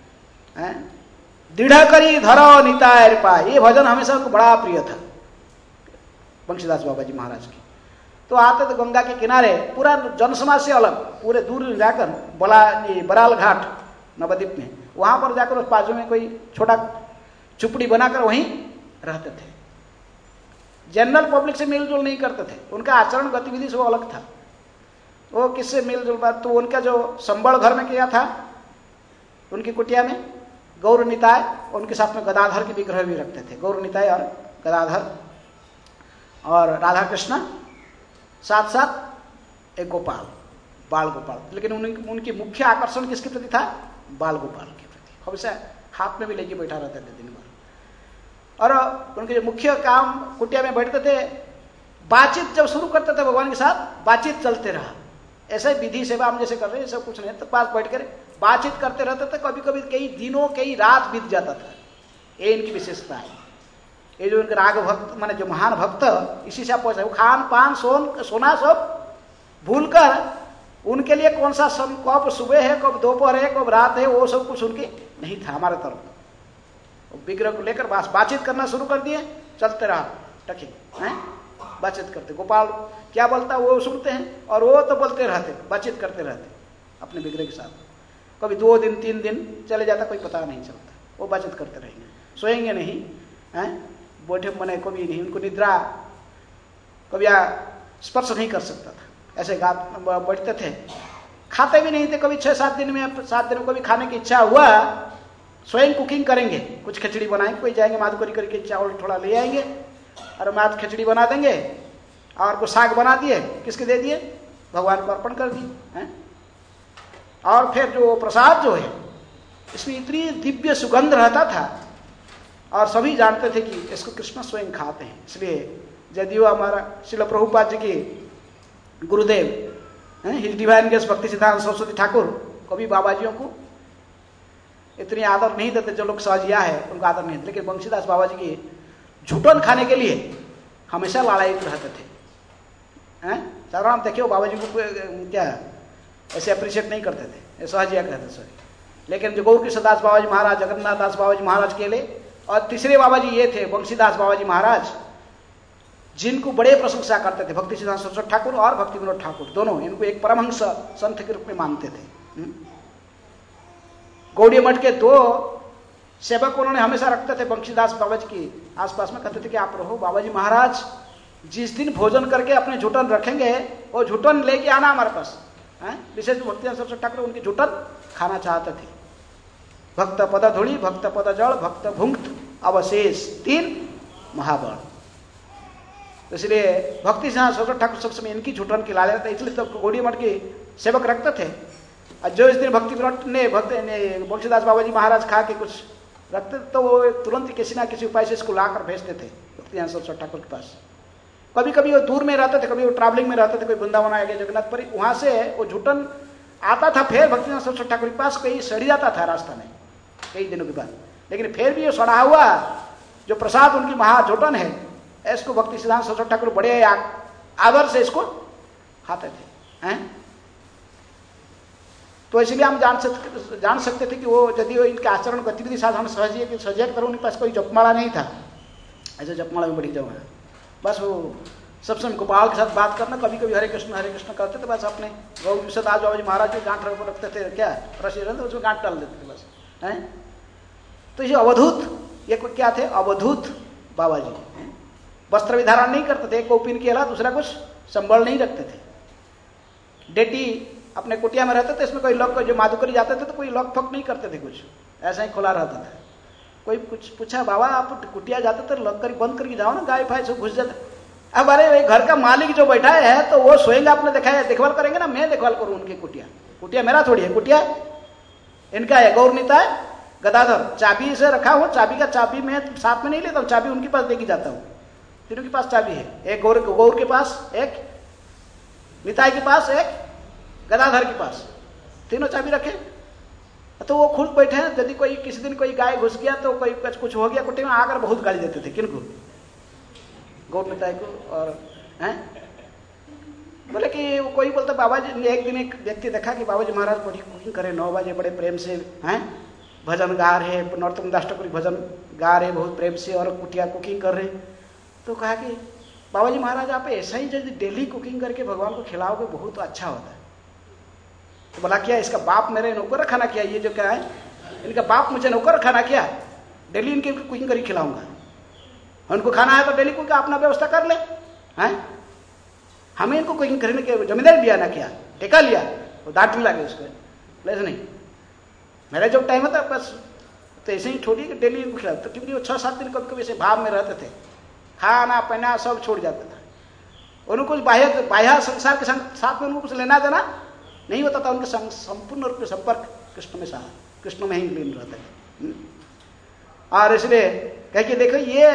दृढ़ करी धरो निताय पाए। ये भजन हमेशा उनको बड़ा प्रिय था बंशीदास बाबा जी महाराज की। तो आते तो गंगा के किनारे, पूरा जनसमाज से अलग, पूरे दूर जाकर बला बराल घाट नवद्वीप में, वहां पर जाकर उस बाजू में कोई छोटा झुपड़ी बनाकर वहीं रहते थे। जनरल पब्लिक से मिलजुल नहीं करते थे, उनका आचरण गतिविधि से वो अलग था। वो किससे मिलजुल बात, तो उनका जो संबल घर में किया था, उनकी कुटिया में गौर निताय, उनके साथ में गदाधर की विग्रह भी रखते थे। गौर निताय और गदाधर और राधा कृष्ण, साथ साथ एक गोपाल, बाल गोपाल। लेकिन उनकी उनकी मुख्य आकर्षण किसके प्रति था? बाल गोपाल के प्रति। हमेशा हाथ में भी लेके बैठा रहते थे दिन भर। और उनके जो मुख्य काम, कुटिया में बैठते थे, बातचीत जब शुरू करते थे भगवान के साथ, बातचीत चलते रहा। ऐसे विधि सेवा हम जैसे कर रहे हैं, सब कुछ नहीं, तो पास बैठ कर बातचीत करते रहते थे। कभी कभी कई दिनों कई रात बीत जाता था। ये इनकी विशेषता है। ये जो इनके राग भक्त माने जो महान भक्त, इसी से आप पहुंचे, वो खान पान सोन सोना सब भूलकर उनके लिए कौन सा सम, कब सुबह है, कब दोपहर है, कब रात है, वो सब कुछ उनके नहीं था हमारे तरफ। विग्रह को लेकर बस बातचीत करना शुरू कर दिए, चलते रहा टके हैं, बातचीत करते। गोपाल क्या बोलता है वो सुनते हैं, और वो तो बोलते रहते, बातचीत करते रहते अपने विग्रह के साथ। कभी दो दिन तीन दिन चले जाता, कोई पता नहीं चलता, वो बातचीत करते रहेंगे, सोएंगे नहीं हैं, बैठे मने कभी नहीं, उनको निद्रा कभी स्पर्श नहीं कर सकता था। ऐसे बैठते थे, खाते भी नहीं थे। कभी छह सात दिन में सात दिन में कभी खाने की इच्छा हुआ, स्वयं कुकिंग करेंगे, कुछ खिचड़ी बनाएंगे, कोई जाएंगे माधुकरी करके चावल थोड़ा ले आएंगे और मात खिचड़ी बना देंगे, और कुछ साग बना दिए, किसके दे दिए? भगवान को अर्पण कर दिए। और फिर जो प्रसाद जो है, इसमें इतनी दिव्य सुगंध रहता था, और सभी जानते थे कि इसको कृष्ण स्वयं खाते हैं। इसलिए यदि वो हमारा श्रील प्रभुपाद जी की गुरुदेव हिज डिवाइन गेस्ट भक्ति सिद्धांत सरस्वती ठाकुर कभी बाबाजियों को इतनी आदर नहीं देते, जो लोग सहजिया है उनको आदर नहीं देते, लेकिन बंशीदास बाबा जी की झूठन खाने के लिए हमेशा लड़ाई रहते थे। साधारण आप देखिए बाबा जी को क्या ऐसे अप्रिशिएट नहीं करते थे, सहजिया कहते सॉरी। लेकिन जो गौर कृष्णदास बाबा जी महाराज, जगन्नाथ दास बाबा जी महाराज के लिए, और तीसरे बाबा जी ये थे बंशीदास बाबा जी महाराज, जिनको बड़े प्रशंसा करते थे। भक्ति सिद्धांत सरस्वती ठाकुर और भक्ति विनोद ठाकुर दोनों इनको एक परमहंस संत के रूप में मानते थे। गौड़ीय मठ के दो सेवक उन्होंने हमेशा रखते थे बंशीदास बाबा जी की आसपास में, कहते थे कि आप रहो, बाबा जी महाराज जिस दिन भोजन करके अपने झूठन रखेंगे वो झूठन लेके आना हमारे पास। विशेष भक्ति सरस्वती ठाकुर उनकी झूठन खाना चाहते थे। भक्त पद धूड़ी, भक्त पद जल, भक्त भुंक्त अवशेष, तीन महाबल। इसलिए भक्ति सरस्वती ठाकुर सब समय इनकी झूठन की लाल रहता, इसलिए तो गौड़ीय मठ के सेवक रखते थे। और जो इस दिन भक्ति विनोद ने भक्त बंशीदास बाबा जी महाराज खा के कुछ रखते तो वो तुरंत किसी ना किसी उपाय से इसको लाकर भेजते थे भक्ति सरस्वती ठाकुर के पास। कभी कभी वो दूर में रहते थे, कभी वो ट्रैवलिंग में रहते थे, कोई वृंदावन आ गया जगन्नाथपुरी, वहां से वो झूठन आता था, फिर भक्ति सरस्वती ठाकुर के पास कहीं सड़ जाता था रास्ता में कई दिनों के बाद, लेकिन फिर भी ये सड़ा हुआ जो प्रसाद उनकी महाझूठन है, इसको भक्ति सिद्धांत सरस्वती ठाकुर बड़े आदर से इसको खाते थे। हैं? तो इसलिए हम जान सकते जान सकते थे कि वो यदि वो इनके आचरण गतिविधि साधन सहजिए कि सहजिया की तरह उनके पास कोई जपमाला नहीं था, ऐसे जपमाला में बड़ी जगह है, बस वो सब समय गोपाल के साथ बात करना, कभी कभी हरे कृष्ण हरे कृष्ण करते थे, बस अपने गौ कृष्णदास बाबा जी महाराज जो गांठ रखते थे, क्या रसी रहते उसमें गांठ डाल देते थे बस। हैं? तो ये अवधूत, ये क्या थे? अवधूत बाबा जी वस्त्र विधारण नहीं करते थे, एक कौपिन के अलावा दूसरा कुछ संबल नहीं रखते थे। डेटी अपने कुटिया में रहते थे, इसमें कोई लॉक, जो माधुकरी जाते थे तो कोई लॉक फक नहीं करते थे, कुछ ऐसा ही खुला रहता था। कोई कुछ पूछा, बाबा आप कुटिया जाते थे लॉक कर बंद करके जाओ ना, गाय फाय सब घुस जाते। अब अरे घर का मालिक जो बैठा है तो वो सोएंगे, आपने देखा है, देखभाल करेंगे ना, मैं देखभाल करूं उनकी कुटिया, कुटिया मेरा थोड़ी है, कुटिया इनका है। गौरनीता है गदाधर, चाबी से रखा हो, चाबी का चाबी मैं साथ में नहीं लेता हूँ, चाबी उनके पास देके जाता हूँ, तीनों के पास चाबी है, एक गौर गौर के पास, एक निताई के पास, एक गदाधर के पास, तीनों चाबी रखे। तो वो खुद बैठे हैं, यदि कोई किसी दिन कोई गाय घुस गया तो कोई कुछ हो गया कुटी में, आकर बहुत गाली देते थे। किनको? गौर निताई को। और हैं बोले कि कोई बोलता बाबा जी, एक दिन एक व्यक्ति देखा कि बाबा जी महाराज बड़ी कुकिंग करे, नौ बजे बड़े प्रेम से हैं भजन गा रहे, नरोत्तम दास ठाकुर भजन गा रहे बहुत प्रेम से, और कुटिया कुकिंग कर रहे। तो कहा कि बाबा जी महाराज आप ऐसा ही यदि डेली कुकिंग करके भगवान को खिलाओगे बहुत अच्छा होता है। तो बोला क्या इसका बाप मेरे नौकर खाना किया, ये जो क्या है इनका बाप मुझे नौकर खाना किया, डेली इनकी कुकिंग करके खिलाऊंगा, उनको खाना है तो डेली कुकिंग अपना व्यवस्था कर ले। हैं हमें इनको कुकिंग करने के जमींदारी दिया ना, क्या टेका लिया, वो डांट भी लगे उसको, ऐसे नहीं मेरा जो टाइम होता बस तो ऐसे ही छोड़िए कि डेली इनको खिला। तो क्योंकि वो छह सात दिन कभी कभी ऐसे भाव में रहते थे, खाना पीना सब छोड़ जाता था, उनको कुछ बाह्य बाह्य संसार के साथ में उनको कुछ लेना देना नहीं होता था, उनके संपूर्ण रूप में संपर्क कृष्ण में साथ कृष्ण में ही लीन रहते थे। और इसलिए कह के देखो ये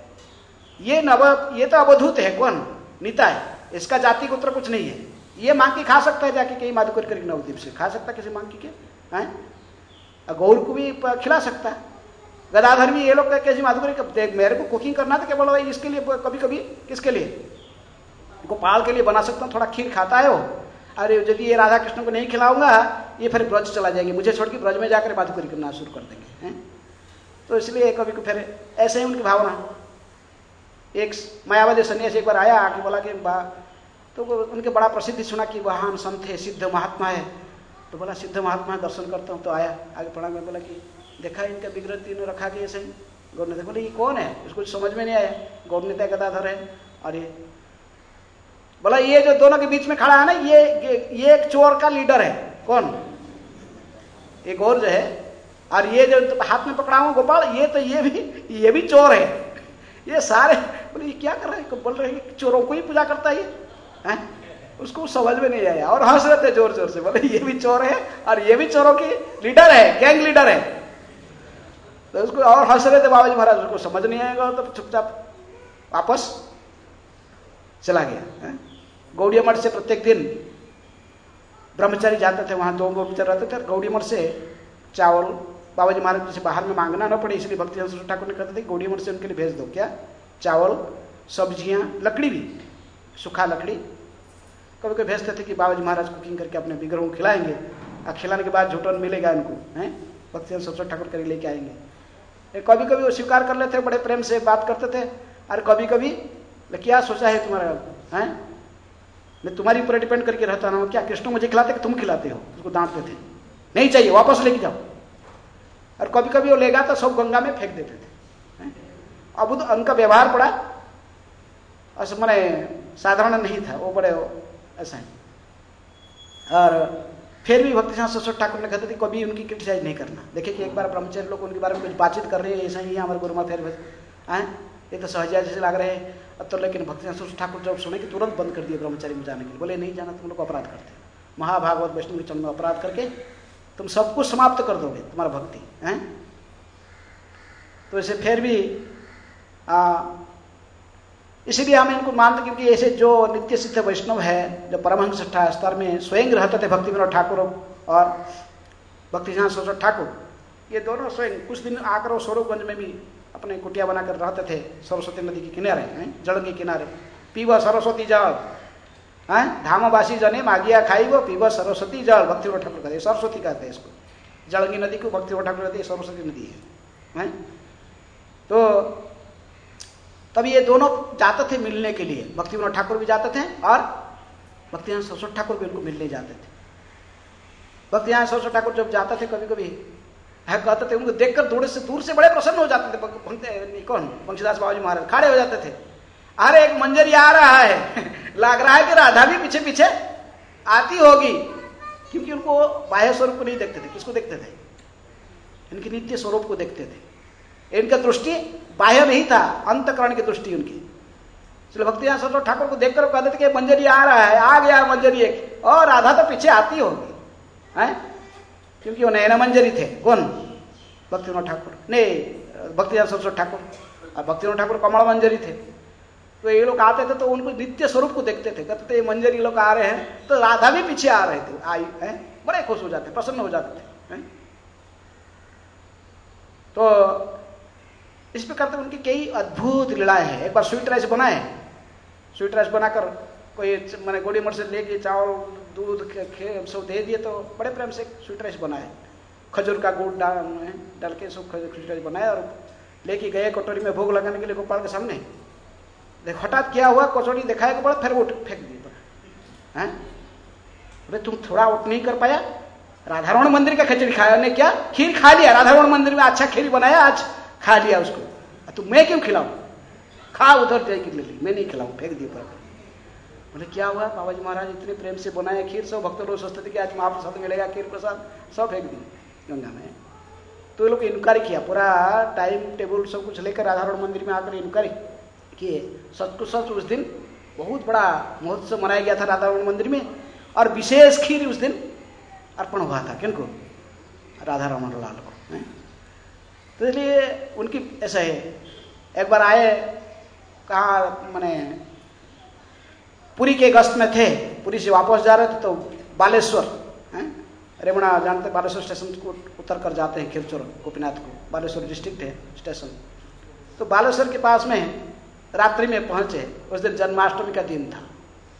ये नव ये तो अवधूत है, कौन? नीता है, इसका जाति गोत्र कुछ नहीं है, ये मांग के खा सकता है जाके कहीं माधुकर करके नवद्वीप से खा सकता है किसी मांग के हैं, गौर को भी खिला सकता है, गदाधर भी, ये लोग कैसे माधुकरी मेरे को कुकिंग करना था केवल इसके लिए, कभी कभी किसके लिए गोपाल के लिए बना सकता हूँ, थोड़ा खीर खाता है वो, अरे यदि ये राधा कृष्ण को नहीं खिलाऊंगा ये फिर ब्रज चला जाएंगे, मुझे छोड़ के ब्रज में जाकर माधुकरी करना शुरू कर देंगे हैं? तो इसलिए कभी को फिर ऐसे ही उनकी भावना। एक मायावादी सन्यासी एक बार आया आके बोला कि बा तो उनके बड़ा प्रसिद्ध सुना कि महान संत है, सिद्ध महात्मा है, तो बोला सिद्ध महात्मा दर्शन करता हूँ। तो आया आगे पढ़ा में बोला कि देखा इनका विग्रह तीनों रखा के ऐसे ही। गौरनीता बोले ये कौन है, इसको समझ में नहीं आया, गौरनीता गदाधर है। और ये बोला ये जो दोनों के बीच में खड़ा है ना, ये ये एक चोर का लीडर है। कौन? ये गौर जो है, और ये जो हाथ में पकड़ा हुआ गोपाल, ये तो ये भी ये भी चोर है। ये सारे बोले ये क्या कर रहे हैं, बोल रहे हैं चोरों को ही पूजा करता है ये है? उसको समझ में नहीं आया और हंस रहे थे जोर जोर से, बोले ये भी चोर है और ये भी चोरों की लीडर है, गैंग लीडर है। तो उसको और हंस रहे थे बाबा जी महाराज, उसको समझ नहीं आएगा तो चुपचाप वापस चला गया है? गौड़िया मठ से प्रत्येक दिन ब्रह्मचारी जाते थे, वहां दो ब्रह्मचारी रहते थे। गौड़िया मठ से चावल बाबा जी महाराज से बाहर में मांगना न पड़े, इसलिए भक्ति हंस ठाकुर ने कहते थे गौड़िया मठ से उनके लिए भेज दो। क्या? चावल, सब्जियां, लकड़ी भी, सूखा लकड़ी। कभी कभी भेजते थे कि बाबा जी महाराज कुकिंग करके अपने विग्रहों को खिलाएंगे, और खिलाने के बाद झूठन मिलेगा इनको, हैं भक्ति हंस ठाकुर कर लेके आएंगे। कभी कभी वो स्वीकार कर लेते, बड़े प्रेम से बात करते थे। और कभी कभी क्या सोचा है तुम्हारा, हैं मैं तुम्हारी ऊपर डिपेंड करके रहता हूं क्या? कृष्ण मुझे खिलाते कि तुम खिलाते हो? उसको डांटते थे, नहीं चाहिए, वापस लेके जाओ। और कभी कभी वो लेगा तो सब गंगा में फेंक देते थे। अब तो उनका व्यवहार बड़ा मैंने साधारण नहीं था, वो बड़े ऐसा है। और फिर भी भक्ति हंस ठाकुर ने कहते थे कभी उनकी क्रिटिसाइज नहीं करना। देखिए कि एक बार ब्रह्मचारी लोग उनके बारे में कुछ बातचीत कर रहे हैं, ऐसा ही हमारे गुरुमा फिर आए, ये तो सहजिया जैसे लग रहे हैं। अब तो लेकिन भक्ति हंस ठाकुर जब सुने कि तुरंत बंद कर दिए ब्रह्मचारी में जाने के लिए। बोले नहीं जाना, तुम लोग अपराध करते हो, महाभागवत वैष्णव के चरण में अपराध करके तुम सब कुछ समाप्त कर दोगे तुम्हारा भक्ति है। तो इसे फिर भी आ, इसीलिए हम इनको मानते क्योंकि ऐसे जो नित्य सिद्ध वैष्णव है, जो परमहंस स्तर में स्वयं रहते थे भक्ति विनोद ठाकुर और भक्ति हंस ठाकुर, ये दोनों स्वयं कुछ दिन आकर वो स्वरूपगंज में भी अपने कुटिया बनाकर रहते थे, सरस्वती नदी के किनारे, जल के किनारे। पीवा सरस्वती जल, धामवासी जने मागिया खाई वो पीवा सरस्वती जल, भक्ति विनोद ठाकुर कहते, सरस्वती कहते हैं इसको। जलंगी नदी को भक्ति विनोद ठाकुर कहते हैं सरस्वती नदी है, है? तो तब ये दोनों जाते थे मिलने के लिए, भक्ति विनोद ठाकुर भी जाते थे और भक्ति हंस ठाकुर भी उनको मिलने जाते थे। भक्ति हंस ठाकुर जब जाते थे कभी कभी है कहते थे, उनको देखकर दूर से दूर से बड़े प्रसन्न हो जाते थे। कौन? बंशीदास बाबा जी महाराज खड़े हो जाते थे, अरे एक मंजरी आ रहा है लग रहा है कि राधा भी पीछे पीछे आती होगी, क्योंकि उनको बाह्य स्वरूप को नहीं देखते थे। किसको देखते थे? इनके नित्य स्वरूप को देखते थे। इनका दृष्टि बाह्य नहीं था, अंतकरण की दृष्टि उनकी। इसलिए भक्ति हंस ठाकुर को देखकर कहते थे कि मंजरी आ रहा है, आ गया मंजरी एक, और राधा तो पीछे आती होगी, है? क्योंकि वो नयना मंजरी थे। कौन? भक्ति विनोद ठाकुर नहीं, भक्ति हंस ठाकुर। और भक्ति विनोद ठाकुर कमल मंजरी थे। तो ये लोग आते थे तो उनको नित्य स्वरूप को देखते थे, कहते थे मंजरी लोग आ रहे हैं, तो राधा भी पीछे आ रहे थे, आई है, बड़े खुश हो जाते, प्रसन्न हो जाते थे, है? तो इस प्रकार उनकी कई अद्भुत लीलाएं हैं। एक बार स्वीट राइस बनाए, स्वीट राइस बनाकर कोई मैंने गौड़ी मठ से लेके चावल दूध सब दे दिए, तो बड़े प्रेम से स्वीट राइस बनाए, खजूर का गुड़ डाल डाल के सब स्वीट राइस बनाए और लेके गए कटोरी में भोग लगाने के लिए गोपाल के सामने। देख हठात क्या हुआ, कचौड़ी दिखाए के बड़ा फिर वो फेंक दिए। अरे तुम थोड़ा उठ नहीं कर पाया? राधारमण मंदिर का खिचड़ी खाया ने, क्या खीर खा लिया, राधारमण मंदिर में अच्छा खीर बनाया, आज खा लिया उसको, तो मैं क्यों खिलाऊं? खा उधर जाएगी ले ली, मैं नहीं खिलाऊं, फेंक दिए पर। बोले क्या हुआ? बाबा जी महाराज इतने प्रेम से बनाया खीर, सब भक्त लोग सोचते थे कि आज महाप्रसाद मिलेगा, खीर प्रसाद, सब फेंक दिए गंगा में। तो ये लोग इनक्वारी किया, पूरा टाइम टेबल सब कुछ लेकर राधारमण मंदिर में आकर इनक्वारी किए। सच को सच उस दिन बहुत बड़ा महोत्सव मनाया गया था राधारमण मंदिर में, और विशेष खीर उस दिन अर्पण हुआ था। किनको? राधारमण लाल को। तो इसलिए उनकी ऐसा है। एक बार आए, कहा मैंने पुरी के गश्त में थे, पुरी से वापस जा रहे थे, तो बालेश्वर हैं, रेमणा जानते, बालेश्वर स्टेशन को उतर कर जाते हैं खिरचोर गोपीनाथ को, बालेश्वर डिस्ट्रिक्ट है स्टेशन। तो बालेश्वर के पास में रात्रि में पहुंचे, उस दिन जन्माष्टमी का दिन था।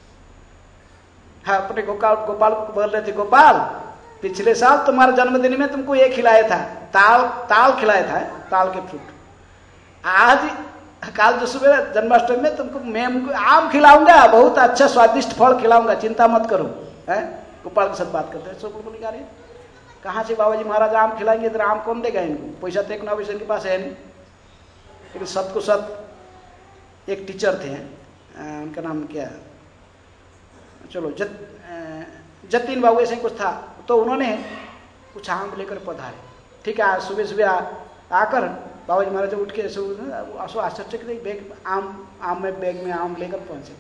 हाँ, अपने गोपाल गोपाल को बोल रहे थे, गोपाल पिछले साल तुम्हारे जन्मदिन में तुमको ये खिलाया था, ताल ताल खिलाया था, ताल के फ्रूट। आज काल जो सुबह जन्माष्टमी में तुमको मैं आम खिलाऊंगा, बहुत अच्छा स्वादिष्ट फल खिलाऊंगा, चिंता मत करो, है? गोपाल के साथ बात करते हैं। सब बोले अरे कहाँ से बाबा जी महाराज आम खिलाएंगे, इधर आम कौन देगा इनको, पैसा तो एक नौ पैसे इनके पास है नहीं। लेकिन सत को सत एक टीचर थे, उनका नाम क्या, चलो जत जतीन बाबू ऐसे कुछ था, तो उन्होंने कुछ आम लेकर पधारे। ठीक है, आज सुबह सुबह आकर बाबा जी महाराज उठ के आंसू आश्चर्य बैग आम आम में बैग में आम लेकर पहुंचे।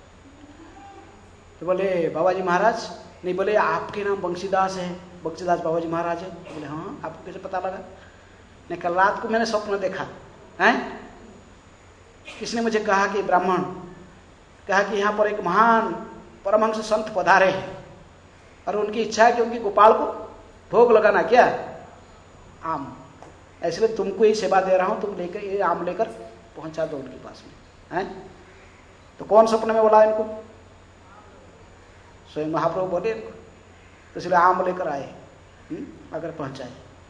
तो बोले बाबा जी महाराज, नहीं बोले आपके नाम बंशीदास है, बंशीदास बाबा जी महाराज है। बोले हाँ, आपको कैसे पता लगा? नहीं, कल रात को मैंने स्वप्न देखा है, किसने मुझे कहा कि ब्राह्मण कहा कि यहाँ पर एक महान परमहंस संत पधारे हैं और उनकी इच्छा है कि उनकी गोपाल को भोग लगाना क्या आम, इसलिए तुमको ही सेवा दे रहा हूं, तुम लेकर ये आम लेकर पहुंचा दो उनके पास में हैं। तो कौन सपने में बोला इनको? स्वयं महाप्रभु बोले इनको, तो इसलिए आम लेकर आए, अगर पहुंचाए।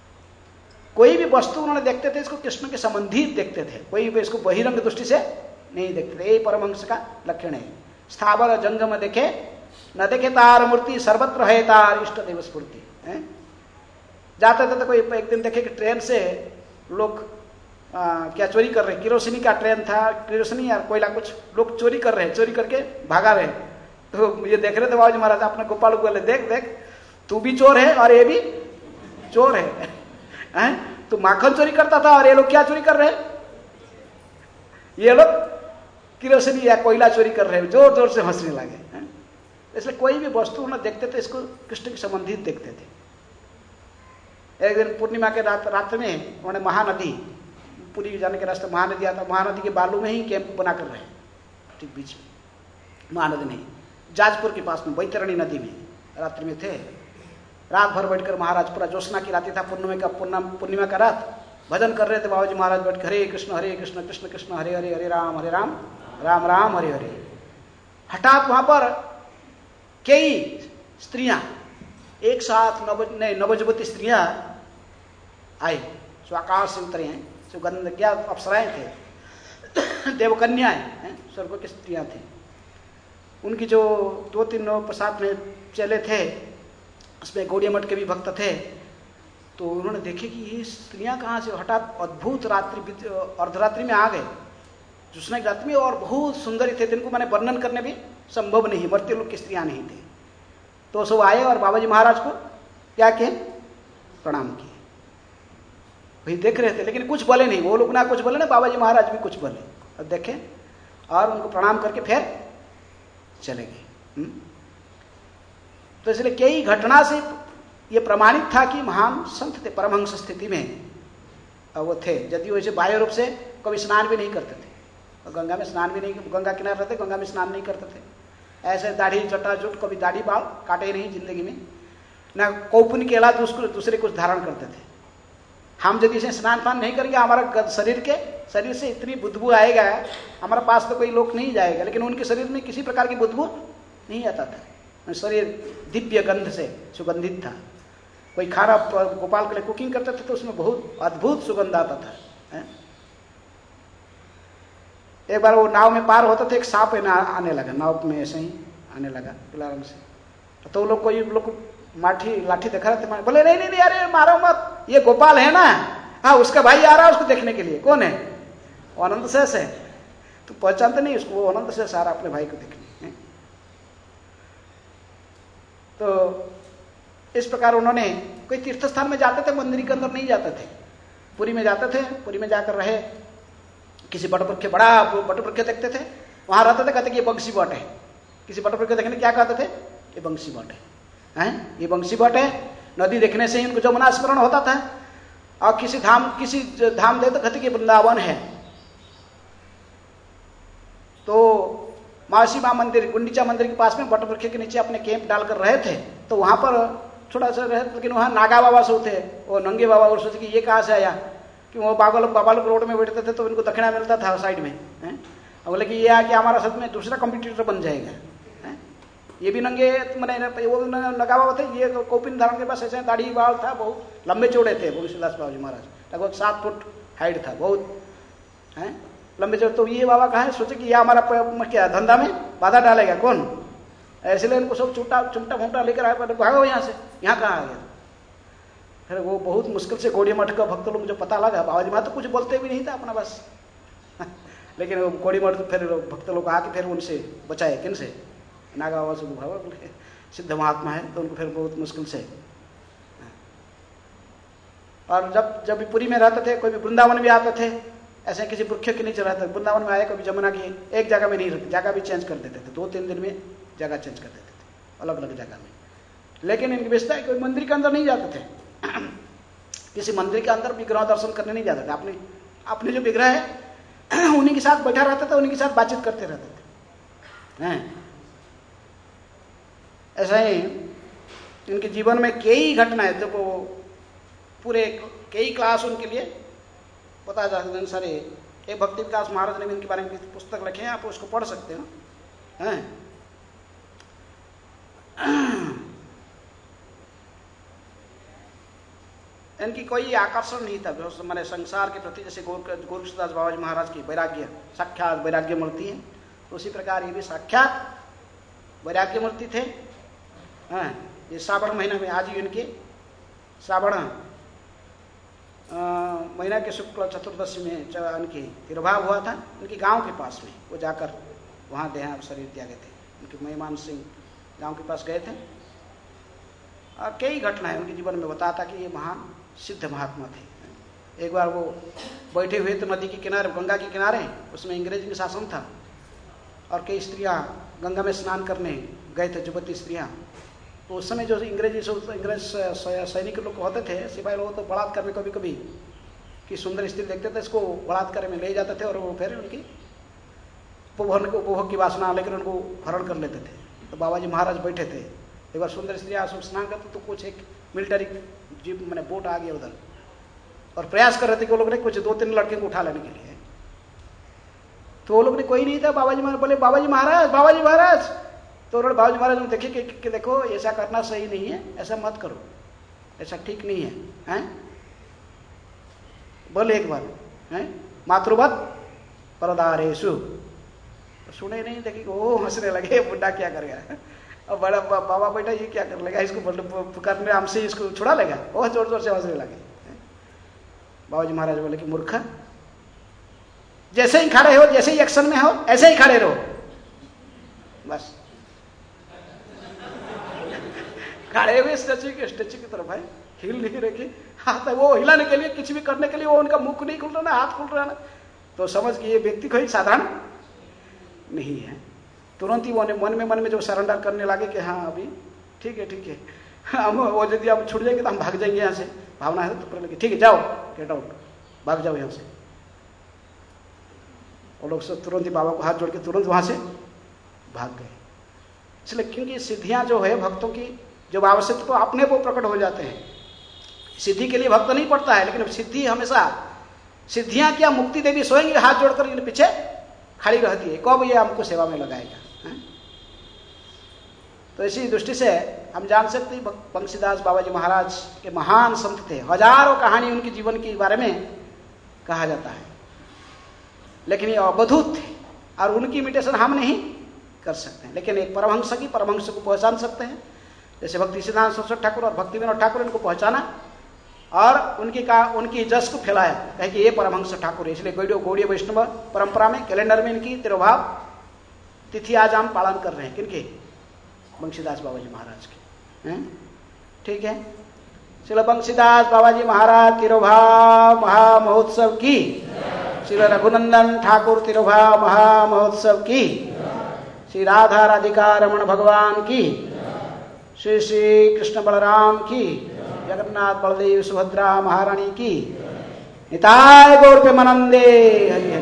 कोई भी वस्तु उन्होंने देखते थे इसको कृष्ण के संबंधित देखते थे, कोई भी इसको बहिरंग दृष्टि से नहीं देखते थे। यही परमहंस का लक्षण है। स्थावर जंगम देखे न देखे तार मूर्ति, सर्वत्र है तार इष्ट देव स्फूर्ति। जाते थे तो कोई एक दिन देखे कि ट्रेन से लोग आ, क्या चोरी कर रहे, किरोसिनी का ट्रेन था, किरोसिनी या कोयला कुछ, लोग चोरी कर रहे, चोरी करके भागा रहे। तो मुझे देख रहे थे बाबूजी महाराज अपने गोपाल को बोले, देख देख तू भी चोर है और ये भी चोर है, हैं? तू माखन चोरी करता था और ये लोग क्या चोरी कर रहे हैं? ये लोग किरोसिनी या कोयला चोरी कर रहे हैं। जोर जोर से हंसने लगे। इसलिए कोई भी वस्तु उन्हें देखते थे इसको कृष्ण के संबंधित देखते थे। एक दिन पूर्णिमा के रात रात में उन्होंने महानदी, पुरी जाने के रास्ते महानदी आता, महानदी के बालू में ही कैंप बना कर रहे, ठीक बीच में महानदी नहीं, जाजपुर के पास में बैतरणी नदी में रात्रि में थे। रात भर बैठकर महाराज, पूरा ज्योत्सना की रात था, पूर्णिमा का पूर्णिमा का रात, भजन कर रहे थे बाबूजी महाराज बैठ, हरे कृष्ण हरे कृष्ण कृष्ण कृष्ण हरे हरे, हरे राम हरे राम राम राम हरे हरे। हठात वहां पर कई स्त्रियां एक साथ, नव नवजुवती स्त्रियां आई, जो आकाश से उतरे हैं, जो गंध क्या अप्सराएं थे, देवकन्याएं, स्वर्ग की स्त्रियां थी। उनकी जो दो तीन प्रसाद में चले थे, उसमें गौड़िया मठ के भी भक्त थे। तो उन्होंने देखे कि ये स्त्रियां कहाँ से, हठात अद्भुत रात्रि अर्धरात्रि में आ गए, ज्योत्सना की रात्रि में, और बहुत सुंदर थे, जिनको मैंने वर्णन करने भी संभव नहीं, मर्त्य लोग की स्त्रियां नहीं थी। तो सब आए और बाबा जी महाराज को क्या किए, प्रणाम किए। वही देख रहे थे लेकिन कुछ बोले नहीं, वो लोग ना कुछ बोले ना, बाबा जी महाराज भी कुछ बोले और देखे और उनको प्रणाम करके फिर चले गए। तो इसलिए कई घटना से ये प्रमाणित था कि महान संत थे, परमहंस स्थिति में वो थे। यदि वैसे बाह्य रूप से कभी स्नान भी नहीं करते थे, और गंगा में स्नान भी नहीं, गंगा किनारे रहते, गंगा में स्नान नहीं करते थे। ऐसे दाढ़ी जटा जुट, कभी दाढ़ी बाल काटे नहीं जिंदगी में, ना कौपुन के अलावा दूसरे दूसरे कुछ धारण करते थे। हम यदि इसे स्नान पान नहीं करेंगे, हमारा शरीर के शरीर से इतनी बुदबू आएगा, हमारे पास तो कोई लोग नहीं जाएगा, लेकिन उनके शरीर में किसी प्रकार की बुदबू नहीं आता था। शरीर दिव्य गंध से सुगंधित था। कोई खाना गोपाल के लिए कुकिंग करते थे तो उसमें बहुत अद्भुत सुगंध आता था। एक बार वो नाव में पार होते थे, एक सांप आने लगा नाव में, ऐसे ही आने लगा पीला रंग से। तो वो लोग कोई लोग माठी लाठी दिखा रहे थे, बोले नहीं नहीं नहीं अरे मारो मत, ये गोपाल है ना, हाँ उसका भाई आ रहा है उसको देखने के लिए। कौन है? अनंत शेष है। तो पहचानते नहीं उसको, वो अनंत शेष आ रहा अपने भाई को देखने। तो इस प्रकार उन्होंने कोई तीर्थ स्थान में जाते थे, मंदिर के अंदर नहीं जाते थे। पुरी में जाते थे, पुरी में जाकर रहे, किसी बटवृक्ष, बड़ा बटवृक्ष देखते थे, वहां रहते थे, कहते कि ये बंसी बट है। किसी बटवृक्ष देखने क्या कहते थे? ये बंसी बट है, हैं? ये बंसी बट है। नदी देखने से ही उनको जमुना स्मरण होता था। और किसी धाम किसी धाम दे तो कहते कि वृंदावन है। तो मासी मां मंदिर, गुंडीचा मंदिर के पास में बटवृक्ष के नीचे अपने कैंप डालकर रहे थे। तो वहां पर थोड़ा सा रहे, लेकिन वहां नागा बाबा सो थे, वो नंगे बाबा, और सोचे कि ये कहाँ से आया, कि वो बाबा लोग बाबा लोग रोड में बैठते थे तो उनको दक्षिणा मिलता था साइड में, हैं? बोले कि ये आके हमारा साथ में दूसरा कॉम्पिटिटर बन जाएगा, हैं? ये भी नंगे, मैंने वो नगा बाबा थे, ये कौपिन धारण के पास ऐसे दाढ़ी बाल था, बहुत लंबे चौड़े थे तुलसीदास बाबू जी महाराज, लगभग सात फुट हाइट था, बहुत है लंबे चौड़े। तो ये बाबा कहा है, सोचे कि ये हमारा क्या धंधा में बाधा डालेगा कौन, इसलिए इनको सब चुटा चुमटा फुमटा लेकर आए, भागो यहाँ से, यहाँ कहाँ आ गया। फिर वो बहुत मुश्किल से गौड़िया मठ का भक्त लोग जो पता लगा, बाबा जी महाराज तो कुछ बोलते भी नहीं था अपना बस लेकिन वो गौड़िया मठ फिर भक्त लोग आके फिर उनसे बचाए, किन से? नागा बाबा से, बाबा बोले सिद्ध महात्मा है, तो उनको फिर बहुत मुश्किल से। और जब जब भी पुरी में रहते थे, कोई भी वृंदावन भी आते थे, ऐसे किसी वृक्ष के नीचे रहते, वृंदावन में आए, कभी जमुना की एक जगह में नहीं रहते, जगह भी चेंज कर देते थे, दो तीन दिन में जगह चेंज कर देते थे अलग अलग जगह में। लेकिन इनकी विशेषता है, कोई मंदिर के अंदर नहीं जाते थे किसी मंदिर के अंदर विग्रह दर्शन करने नहीं जाते थे। अपने अपने जो विग्रह है उन्हीं के साथ बैठा रहता था, उन्हीं के साथ बातचीत करते रहते थे, हैं? ऐसा ही इनके जीवन में कई घटनाएं, तो वो पूरे कई क्लास उनके लिए पता जा सकते हैं सारे। एक भक्ति विकास महाराज ने भी इनके बारे में पुस्तक लिखे हैं, आप उसको पढ़ सकते हो हैं। इनकी कोई आकर्षण नहीं था मैंने संसार के प्रति, जैसे गोरक्षदास बाबा जी महाराज की वैराग्य साक्षात वैराग्य मूर्ति है, तो उसी प्रकार ये भी साक्षात वैराग्य मूर्ति थे। हाँ, ये श्रावण महीना में आज ही इनके श्रावण महीना के शुक्ल चतुर्दशी में इनकी तिरुभाव हुआ था, इनके गांव के पास में। वो जाकर वहाँ देहा शरीर त्यागे थे, उनके मेहमान सिंह गांव के पास गए थे। और कई घटनाएं उनके जीवन में बताता कि ये महान सिद्ध महात्मा थे। एक बार वो बैठे हुए थे नदी के किनारे, गंगा के किनारे, उसमें अंग्रेज का शासन था और कई स्त्रियां गंगा में स्नान करने गए थे, युवती स्त्रियां। तो उस समय जो अंग्रेजी अंग्रेज सैनिक लोग होते थे, सिपाही लोग, तो बलात्कार में कभी कभी कि सुंदर स्त्री देखते थे, इसको बलात्कार में ले जाते थे और वो फिर उनकी उपभोग को उपभोग की वासना लेकर उनको हरण कर लेते थे। तो बाबा जी महाराज बैठे थे, एक बार सुंदर स्त्रियां स्नान करते तो कुछ एक मिलिट्री जीप मैंने बोट आ गया उधर और प्रयास कर रहे थे कि वो लोग ने कुछ दो तीन लड़के को उठा लेने के लिए। तो वो लोग ने कोई नहीं था, बाबा जी महाराज बोले बाबा जी महाराज बाबा जी महाराज तो उन्होंने बाबा जी महाराज ने देखे कि, कि, कि देखो ऐसा करना सही नहीं है, ऐसा मत करो, ऐसा ठीक नहीं है, हैं? बोले एक बार हैं मातृवत परदारेशु, सुने नहीं, देखिए ओ हंसने लगे, बुढ़ा क्या कर गया। अब बड़ा बाबा बेटा ये क्या कर लेगा, इसको करने हमसे इसको छुड़ा लेगा, बहुत जोर जोर से हंसने लगे। बाबा जी महाराज बोले कि मूर्ख, जैसे ही खड़े हो, जैसे ही एक्शन में हो, ऐसे ही खड़े रहो बस। खड़े हुए स्टैचू के स्टैचू की तरफ है, हिल नहीं रखी हाथ, वो हिलाने के लिए कुछ भी करने के लिए वो उनका मुख नहीं खुल रहा ना, हाथ खुल रहा ना, तो समझ के ये व्यक्ति कोई साधारण नहीं है। तुरंत ही वो मन में मन में जो सरेंडर करने लगे कि हाँ अभी ठीक है ठीक है, हम वो यदि हम छूट जाएंगे तो हम भाग जाएंगे यहाँ से, भावना है तो लगे ठीक है जाओ गेट आउट, भाग जाओ यहाँ से। वो लोग सब तुरंत ही बाबा को हाथ जोड़ के तुरंत वहां से भाग गए। इसलिए क्योंकि सिद्धियां जो है भक्तों की जब आवश्यक तो अपने को प्रकट हो जाते हैं, सिद्धि के लिए भक्त नहीं पड़ता है, लेकिन सिद्धि हमेशा सिद्धियां क्या मुक्ति देवी स्वयं हाथ जोड़कर इन पीछे खड़ी रहती है, कब ये हमको सेवा में लगाएगा। है? तो इसी दृष्टि से हम जान सकते हैं बंशीदास बाबा जी महाराज के महान संत थे, हजारों कहानी उनके जीवन के बारे में कहा जाता है, लेकिन ये अवधूत थे और उनकी इमिटेशन हम नहीं कर सकते हैं, लेकिन एक परमहंस की परमहंस को पहचान सकते हैं। जैसे भक्ति सिद्धांत सरस्वती ठाकुर और भक्ति विनोद ठाकुर इनको पहचाना और उनकी का उनकी जस को फैलाया, कहे कि ये परमहंस ठाकुर है। इसलिए गौड़ीय गौड़ीय वैष्णव परंपरा में कैलेंडर में इनकी तिरुभाव तिथि आज हम पालन कर रहे हैं, किनके? बंशीदास बाबा जी महाराज के। हैं? ठीक है, श्री बंशीदास बाबा जी महाराज तिरुभाव महामहोत्सव की, श्री रघुनंदन ठाकुर तिरुभाव महामहोत्सव की, श्री राधा राधिका रमण भगवान की, श्री श्री कृष्ण बलराम की, जगन्नाथ बलदेव सुभद्रा महारानी की, निताय गौर प्रेमानंदे।